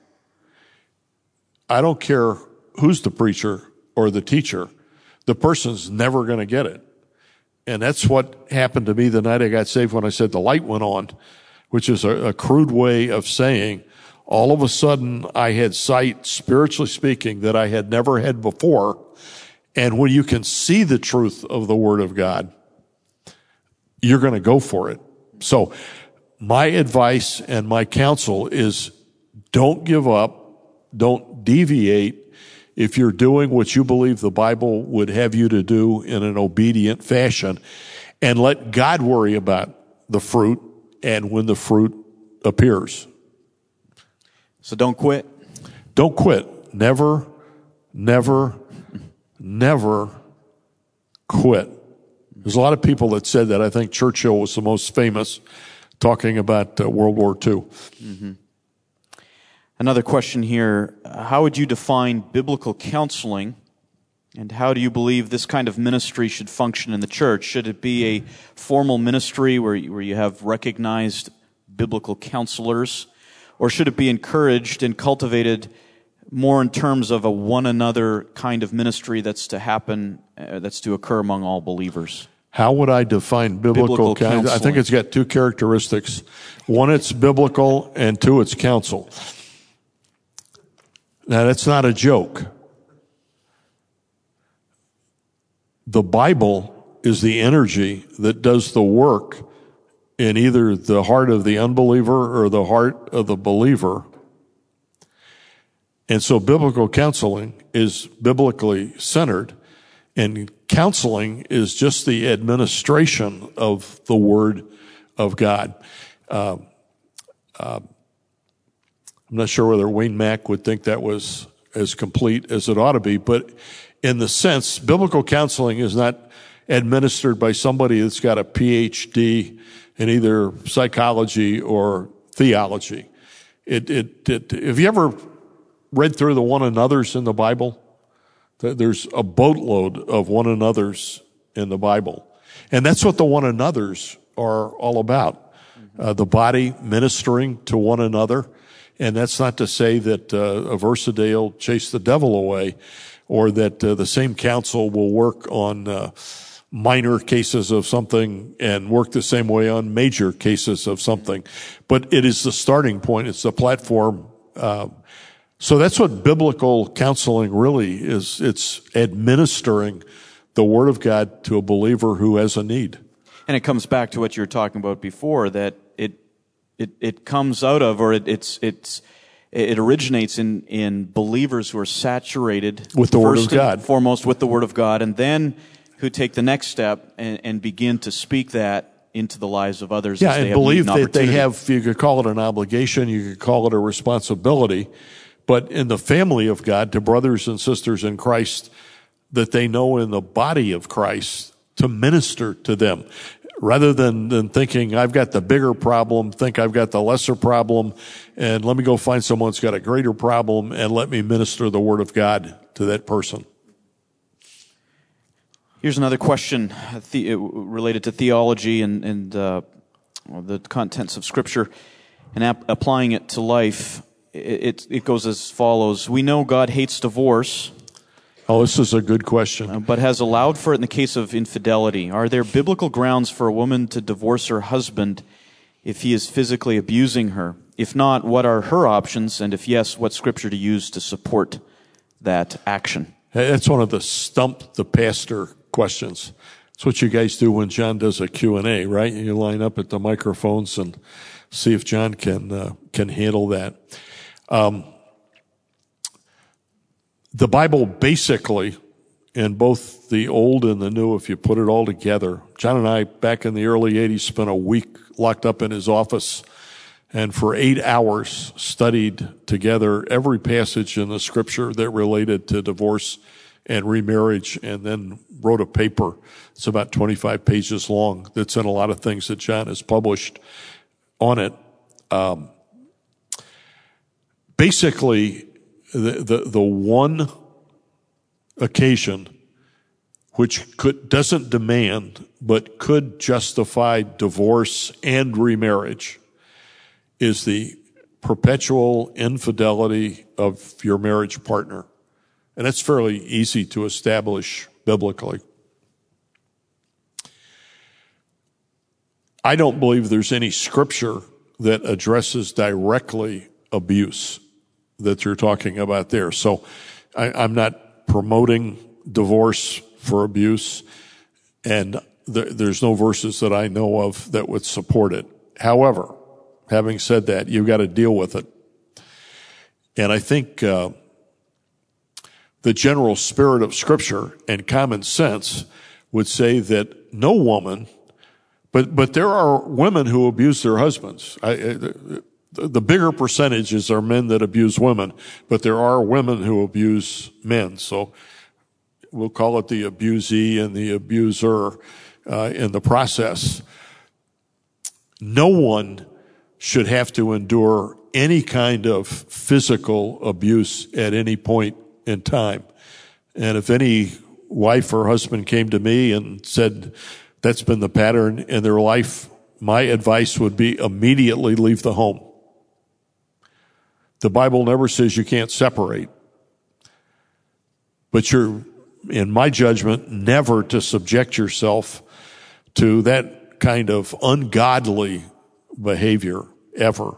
I don't care who's the preacher or the teacher, the person's never going to get it. And that's what happened to me the night I got saved, when I said the light went on, which is a, a crude way of saying all of a sudden I had sight, spiritually speaking, that I had never had before. And when you can see the truth of the Word of God, you're going to go for it. So my advice and my counsel is, don't give up, don't deviate. If you're doing what you believe the Bible would have you to do in an obedient fashion, and let God worry about the fruit and when the fruit appears. So don't quit. Don't quit. Never, never, never quit. There's a lot of people that said that. I think Churchill was the most famous, talking about uh, World War Two. Mm-hmm. Another question here, how would you define biblical counseling, and how do you believe this kind of ministry should function in the church? Should it be a formal ministry where you, where you have recognized biblical counselors, or should it be encouraged and cultivated more in terms of a one another kind of ministry that's to happen, uh, that's to occur among all believers? How would I define biblical, biblical counseling? I think it's got two characteristics. One, it's biblical, and two, it's counsel. Now, that's not a joke. The Bible is the energy that does the work in either the heart of the unbeliever or the heart of the believer. And so biblical counseling is biblically centered, and counseling is just the administration of the Word of God. Uh, uh, I'm not sure whether Wayne Mack would think that was as complete as it ought to be, but in the sense, biblical counseling is not administered by somebody that's got a P H D in either psychology or theology. It, it, it, have you ever read through the one another's in the Bible? There's a boatload of one another's in the Bible. And that's what the one another's are all about. Uh, the body ministering to one another. And that's not to say that uh, a verse a day will chase the devil away, or that uh, the same counsel will work on uh, minor cases of something and work the same way on major cases of something. But it is the starting point. It's the platform. Uh, so that's what biblical counseling really is. It's administering the Word of God to a believer who has a need. And it comes back to what you were talking about before, that it it, it comes out of, or it, it's it's it originates in, in believers who are saturated with the Word of first God, and foremost with the Word of God, and then who take the next step and, and begin to speak that into the lives of others. Yeah, as they and have believe need and that they opportunity. have, you could call it an obligation, you could call it a responsibility, but in the family of God, to brothers and sisters in Christ, that they know in the body of Christ to minister to them. Rather than, than thinking, I've got the bigger problem, think I've got the lesser problem, and let me go find someone who's got a greater problem, and let me minister the Word of God to that person. Here's another question the, related to theology and, and uh, the contents of Scripture and ap- applying it to life. It, it goes as follows. We know God hates divorce. Oh, this is a good question. Uh, but has allowed for it in the case of infidelity. Are there biblical grounds for a woman to divorce her husband if he is physically abusing her? If not, what are her options? And if yes, what Scripture to use to support that action? That's one of the stump the pastor questions. That's what you guys do when John does a Q and A, right? You line up at the microphones and see if John can uh, can handle that. Um, the Bible basically, in both the Old and the New, if you put it all together, John and I, back in the early eighties, spent a week locked up in his office and for eight hours studied together every passage in the Scripture that related to divorce and remarriage, and then wrote a paper. It's about twenty-five pages long that's in a lot of things that John has published on it. Um, basically, the, the, the one occasion which could, doesn't demand but could justify divorce and remarriage is the perpetual infidelity of your marriage partner. And that's fairly easy to establish biblically. I don't believe there's any scripture that addresses directly abuse that you're talking about there. So I, I'm not promoting divorce for abuse, and there, there's no verses that I know of that would support it. However, having said that, you've got to deal with it. And I think uh, the general spirit of Scripture and common sense would say that no woman, but but there are women who abuse their husbands. I, the, the bigger percentages are men that abuse women, but there are women who abuse men. So we'll call it the abusee and the abuser uh, in the process. No one should have to endure any kind of physical abuse at any point in time. And if any wife or husband came to me and said that's been the pattern in their life, my advice would be immediately leave the home. The Bible never says you can't separate. But you're, in my judgment, never to subject yourself to that kind of ungodly behavior ever.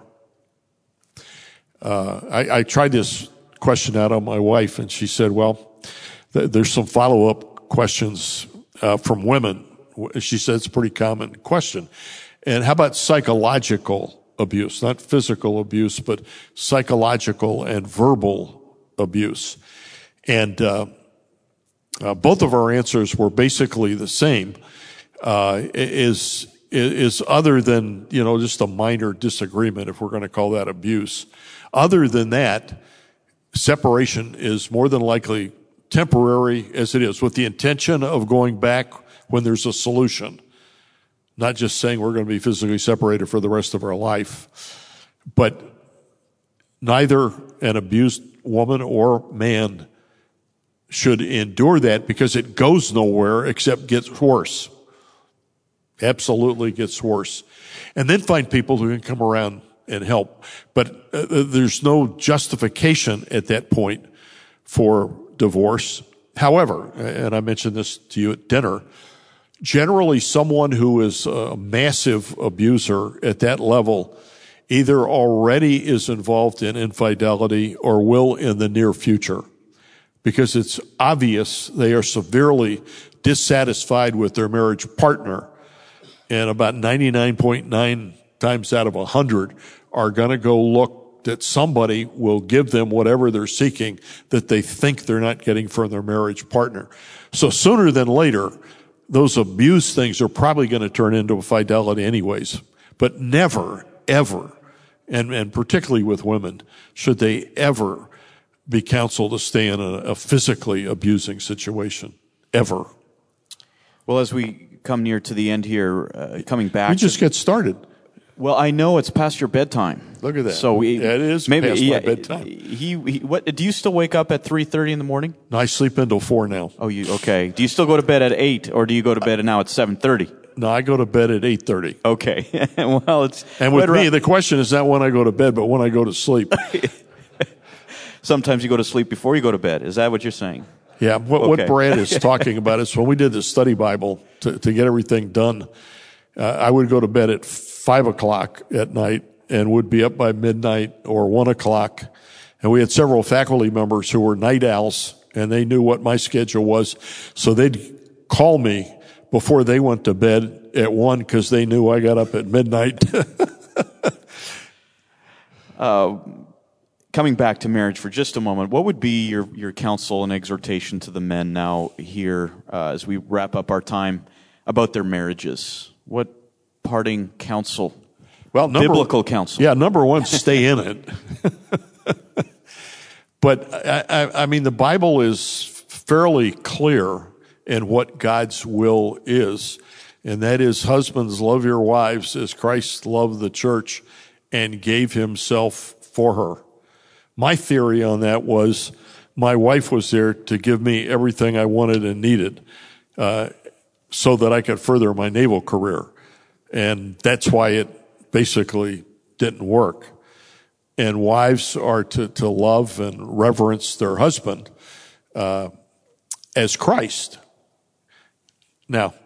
Uh, I, I tried this question out on my wife, and she said, well, th- there's some follow-up questions uh, from women. She said it's a pretty common question. And how about psychological abuse? Not physical abuse, but psychological and verbal abuse. And uh, uh, both of our answers were basically the same. Uh, is is, is other than, you know, just a minor disagreement, if we're going to call that abuse. Other than that, separation is more than likely temporary as it is, with the intention of going back when there's a solution. Not just saying we're going to be physically separated for the rest of our life, but neither an abused woman or man should endure that, because it goes nowhere except gets worse. Absolutely gets worse. And then find people who can come around and help. But uh, there's no justification at that point for divorce. However, and I mentioned this to you at dinner, generally someone who is a massive abuser at that level either already is involved in infidelity or will in the near future, because it's obvious they are severely dissatisfied with their marriage partner, and about ninety-nine point nine times out of one hundred are going to go look that somebody will give them whatever they're seeking that they think they're not getting from their marriage partner. So sooner than later, those abuse things are probably going to turn into fidelity anyways. But never, ever, and, and particularly with women, should they ever be counseled to stay in a, a physically abusing situation. Ever. Well, as we come near to the end here, uh, coming back... We just to, get started. Well, I know it's past your bedtime. Look at that. So we, yeah, it is maybe, past yeah, my bedtime. He, he, what, do you still wake up at three thirty in the morning? No, I sleep until four now. Oh, you okay. Do you still go to bed at eight, or do you go to bed now at seven thirty? No, I go to bed at eight thirty. Okay. Well, it's... And with right me, the question is not when I go to bed, but when I go to sleep. Sometimes you go to sleep before you go to bed. Is that what you're saying? Yeah, what, Okay. what Brad is talking about is when we did the study Bible to, to get everything done, uh, I would go to bed at five o'clock at night and would be up by midnight or one o'clock. And we had several faculty members who were night owls, and they knew what my schedule was. So they'd call me before they went to bed at one because they knew I got up at midnight. uh, coming back to marriage for just a moment, what would be your, your counsel and exhortation to the men now here uh, as we wrap up our time about their marriages? What parting counsel? Well, number, biblical counsel. Yeah, number one, stay in it. But I, I, I mean, the Bible is fairly clear in what God's will is, and that is, husbands, love your wives as Christ loved the church and gave himself for her. My theory on that was my wife was there to give me everything I wanted and needed uh, so that I could further my naval career. And that's why it basically didn't work. And wives are to, to love and reverence their husband uh, as Christ. Now,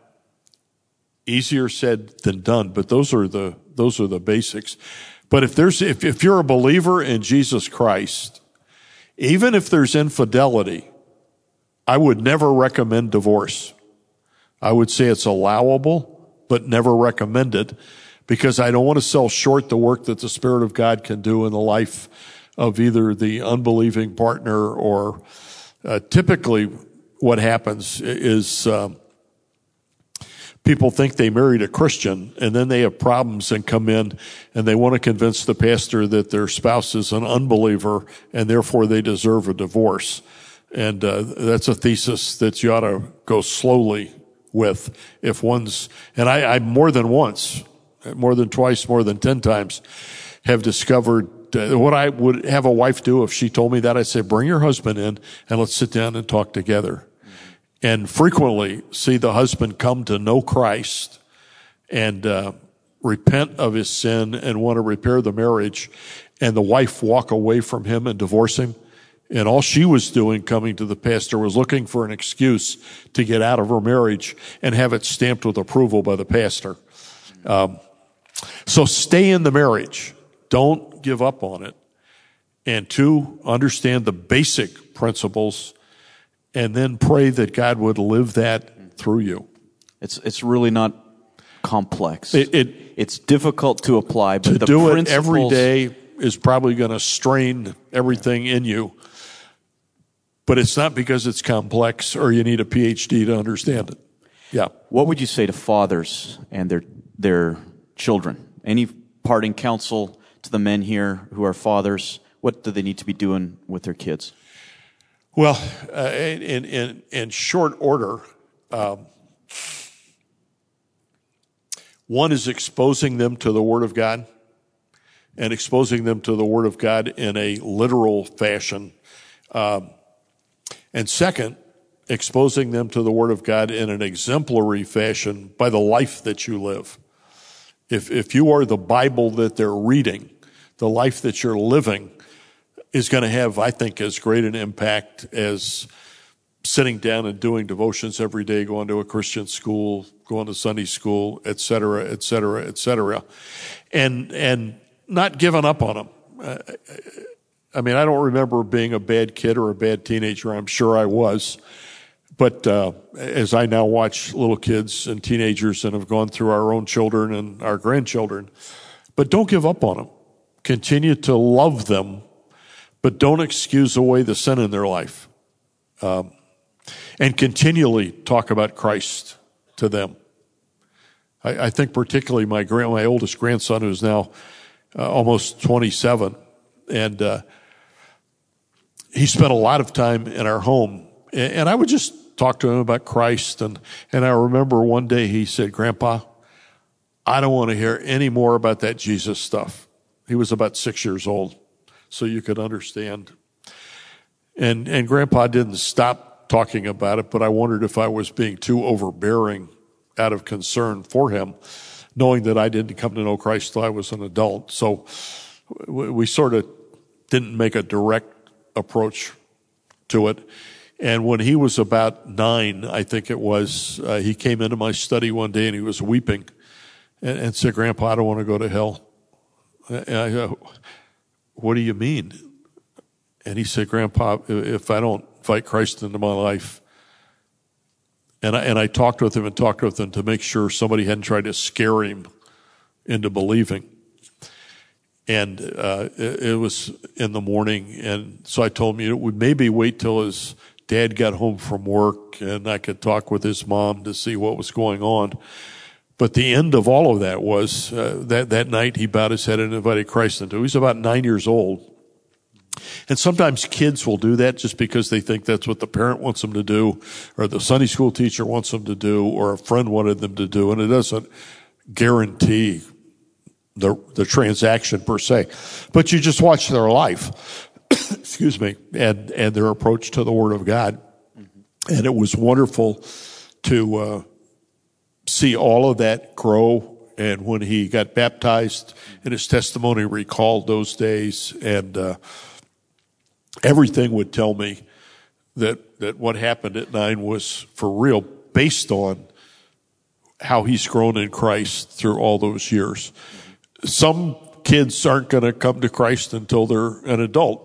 easier said than done, but those are the those are the basics. But if there's if, if you're a believer in Jesus Christ, even if there's infidelity, I would never recommend divorce. I would say it's allowable, but never recommended, because I don't want to sell short the work that the Spirit of God can do in the life of either the unbelieving partner or uh, typically what happens is uh, people think they married a Christian, and then they have problems and come in and they want to convince the pastor that their spouse is an unbeliever and therefore they deserve a divorce. And uh, that's a thesis that you ought to go slowly with. If one's, and I, I more than once, more than twice, more than ten times, have discovered uh, what I would have a wife do if she told me that. I'd say, bring your husband in and let's sit down and talk together. And frequently see the husband come to know Christ and uh, repent of his sin and want to repair the marriage, and the wife walk away from him and divorce him. And all she was doing coming to the pastor was looking for an excuse to get out of her marriage and have it stamped with approval by the pastor. Um, so stay in the marriage. Don't give up on it. And two, understand the basic principles, and then pray that God would live that through you. It's it's really not complex. It, it it's difficult to apply, but to the do it principles, every day is probably going to strain everything in you. But it's not because it's complex or you need a P H D to understand it. Yeah. What would you say to fathers and their their children? Any parting counsel to the men here who are fathers? What do they need to be doing with their kids? Well, uh, in, in, in short order, um, one is exposing them to the Word of God, and exposing them to the Word of God in a literal fashion. Um, and second, exposing them to the Word of God in an exemplary fashion by the life that you live. If, if you are the Bible that they're reading, the life that you're living is going to have, I think, as great an impact as sitting down and doing devotions every day, going to a Christian school, going to Sunday school, et cetera, et cetera, et cetera, and and not giving up on them. Uh, I mean, I don't remember being a bad kid or a bad teenager. I'm sure I was. But uh, as I now watch little kids and teenagers and have gone through our own children and our grandchildren, but don't give up on them. Continue to love them, but don't excuse away the sin in their life. Um, and continually talk about Christ to them. I, I think particularly my grand, my oldest grandson, who's now uh, almost twenty-seven, and uh, he spent a lot of time in our home, and, and I would just talk to him about Christ. And, and I remember one day he said, "Grandpa, I don't want to hear any more about that Jesus stuff." He was about six years old, so you could understand. And and Grandpa didn't stop talking about it, but I wondered if I was being too overbearing out of concern for him, knowing that I didn't come to know Christ till I was an adult. So we, we sort of didn't make a direct approach to it. And when he was about nine, I think it was, uh, he came into my study one day and he was weeping and, and said, "Grandpa, I don't want to go to hell." And I go, "What do you mean?" And he said, "Grandpa, if I don't invite Christ into my life," and I, and I talked with him and talked with him to make sure somebody hadn't tried to scare him into believing. And uh, it, it was in the morning, and so I told him it would maybe wait till his dad got home from work and I could talk with his mom to see what was going on. But the end of all of that was uh, that that night he bowed his head and invited Christ into it. He was about nine years old. And sometimes kids will do that just because they think that's what the parent wants them to do, or the Sunday school teacher wants them to do, or a friend wanted them to do, and it doesn't guarantee the the transaction per se. But you just watch their life, excuse me, and, and their approach to the Word of God. Mm-hmm. And it was wonderful to uh, see all of that grow. And when he got baptized, and his testimony recalled those days, and uh, everything would tell me that, that what happened at nine was for real, based on how he's grown in Christ through all those years. Some kids aren't going to come to Christ until they're an adult.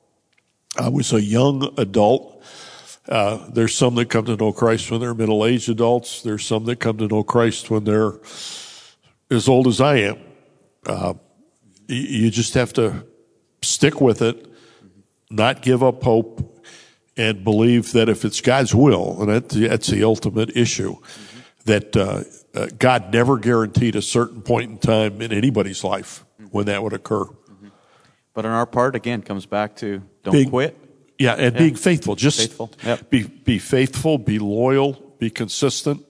I was a young adult. Uh, there's some that come to know Christ when they're middle-aged adults. There's some that come to know Christ when they're as old as I am. Uh, you just have to stick with it, not give up hope, and believe that if it's God's will, and that's the, that's the ultimate issue, mm-hmm. that uh, uh, God never guaranteed a certain point in time in anybody's life mm-hmm. when that would occur. Mm-hmm. But on our part, again, comes back to don't being, quit. Yeah, and yeah. being faithful. Just faithful. Yep. be be faithful, be loyal, be consistent,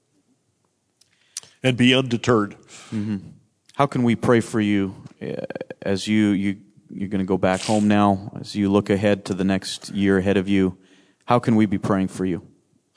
and be undeterred. Mm-hmm. How can we pray for you uh, as you, you, you're going to go back home now, as you look ahead to the next year ahead of you? How can we be praying for you?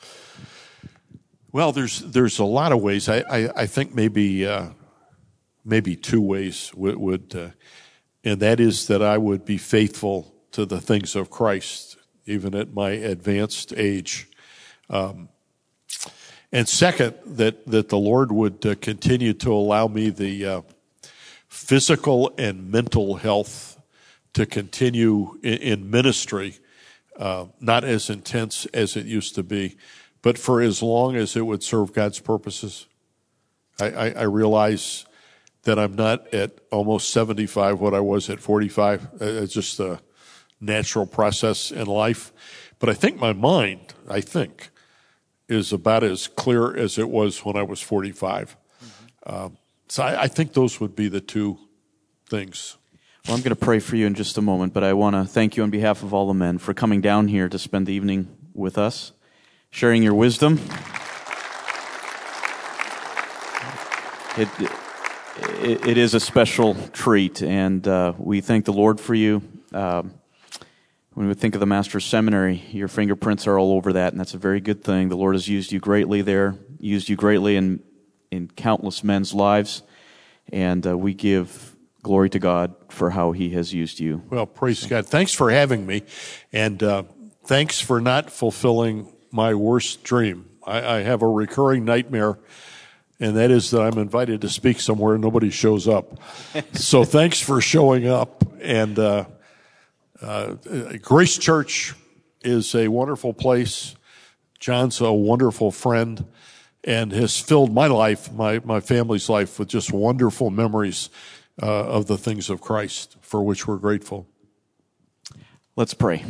Well, there's there's a lot of ways. I, I, I think maybe uh, maybe two ways would, would uh, and that is that I would be faithful to the things of Christ, even at my advanced age. Um, and second, that, that the Lord would uh, continue to allow me the uh, physical and mental health to continue in, in ministry, uh, not as intense as it used to be, but for as long as it would serve God's purposes. I, I, I realize that I'm not at almost seventy-five what I was at forty-five. It's just a natural process in life. But I think my mind, I think, is about as clear as it was when I was forty-five. Mm-hmm. Uh, so I, I think those would be the two things. Well, I'm going to pray for you in just a moment, but I want to thank you on behalf of all the men for coming down here to spend the evening with us, sharing your wisdom. It, it, it is a special treat, and uh, we thank the Lord for you. Um, when we think of the Master's Seminary, your fingerprints are all over that, and that's a very good thing. The Lord has used you greatly there, used you greatly in, in countless men's lives, and uh, we give glory to God for how He has used you. Well, praise God. Thanks for having me, and uh, thanks for not fulfilling my worst dream. I, I have a recurring nightmare, and that is that I'm invited to speak somewhere and nobody shows up. So thanks for showing up. And uh, uh, Grace Church is a wonderful place. John's a wonderful friend and has filled my life, my, my family's life, with just wonderful memories uh, of the things of Christ, for which we're grateful. Let's pray.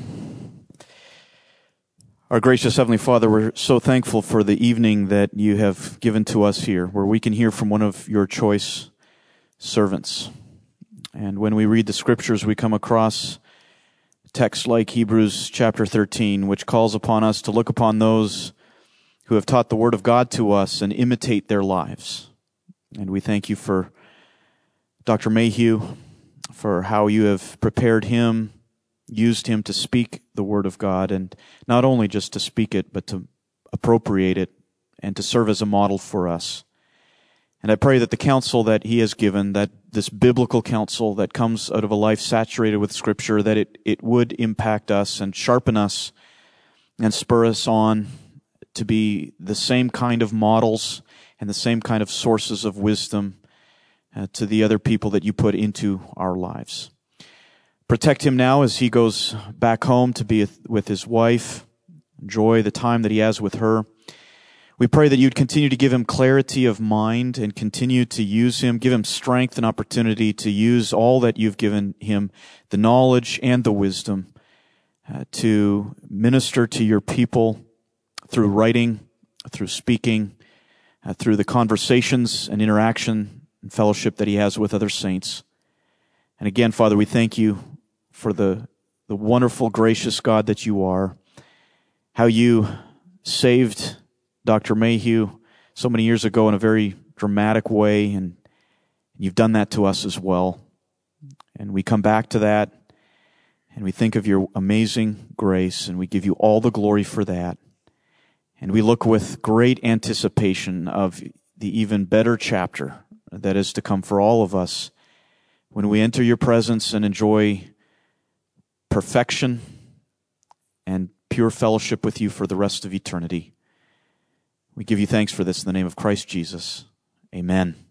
Our gracious Heavenly Father, we're so thankful for the evening that you have given to us here, where we can hear from one of your choice servants. And when we read the Scriptures, we come across texts like Hebrews chapter thirteen, which calls upon us to look upon those who have taught the Word of God to us and imitate their lives. And we thank you for Doctor Mayhew, for how you have prepared him, used him to speak the Word of God, and not only just to speak it, but to appropriate it and to serve as a model for us. And I pray that the counsel that he has given, that this biblical counsel that comes out of a life saturated with Scripture, that it, it would impact us and sharpen us and spur us on to be the same kind of models and the same kind of sources of wisdom uh, to the other people that you put into our lives. Protect him now as he goes back home to be with his wife. Enjoy the time that he has with her. We pray that you'd continue to give him clarity of mind and continue to use him, give him strength and opportunity to use all that you've given him, the knowledge and the wisdom, uh, to minister to your people through writing, through speaking, uh, through the conversations and interaction and fellowship that he has with other saints. And again, Father, we thank you for the, the wonderful, gracious God that you are, how you saved Doctor Mayhew so many years ago in a very dramatic way, and you've done that to us as well. And we come back to that, and we think of your amazing grace, and we give you all the glory for that. And we look with great anticipation of the even better chapter that is to come for all of us when we enter your presence and enjoy perfection and pure fellowship with you for the rest of eternity. We give you thanks for this in the name of Christ Jesus. Amen.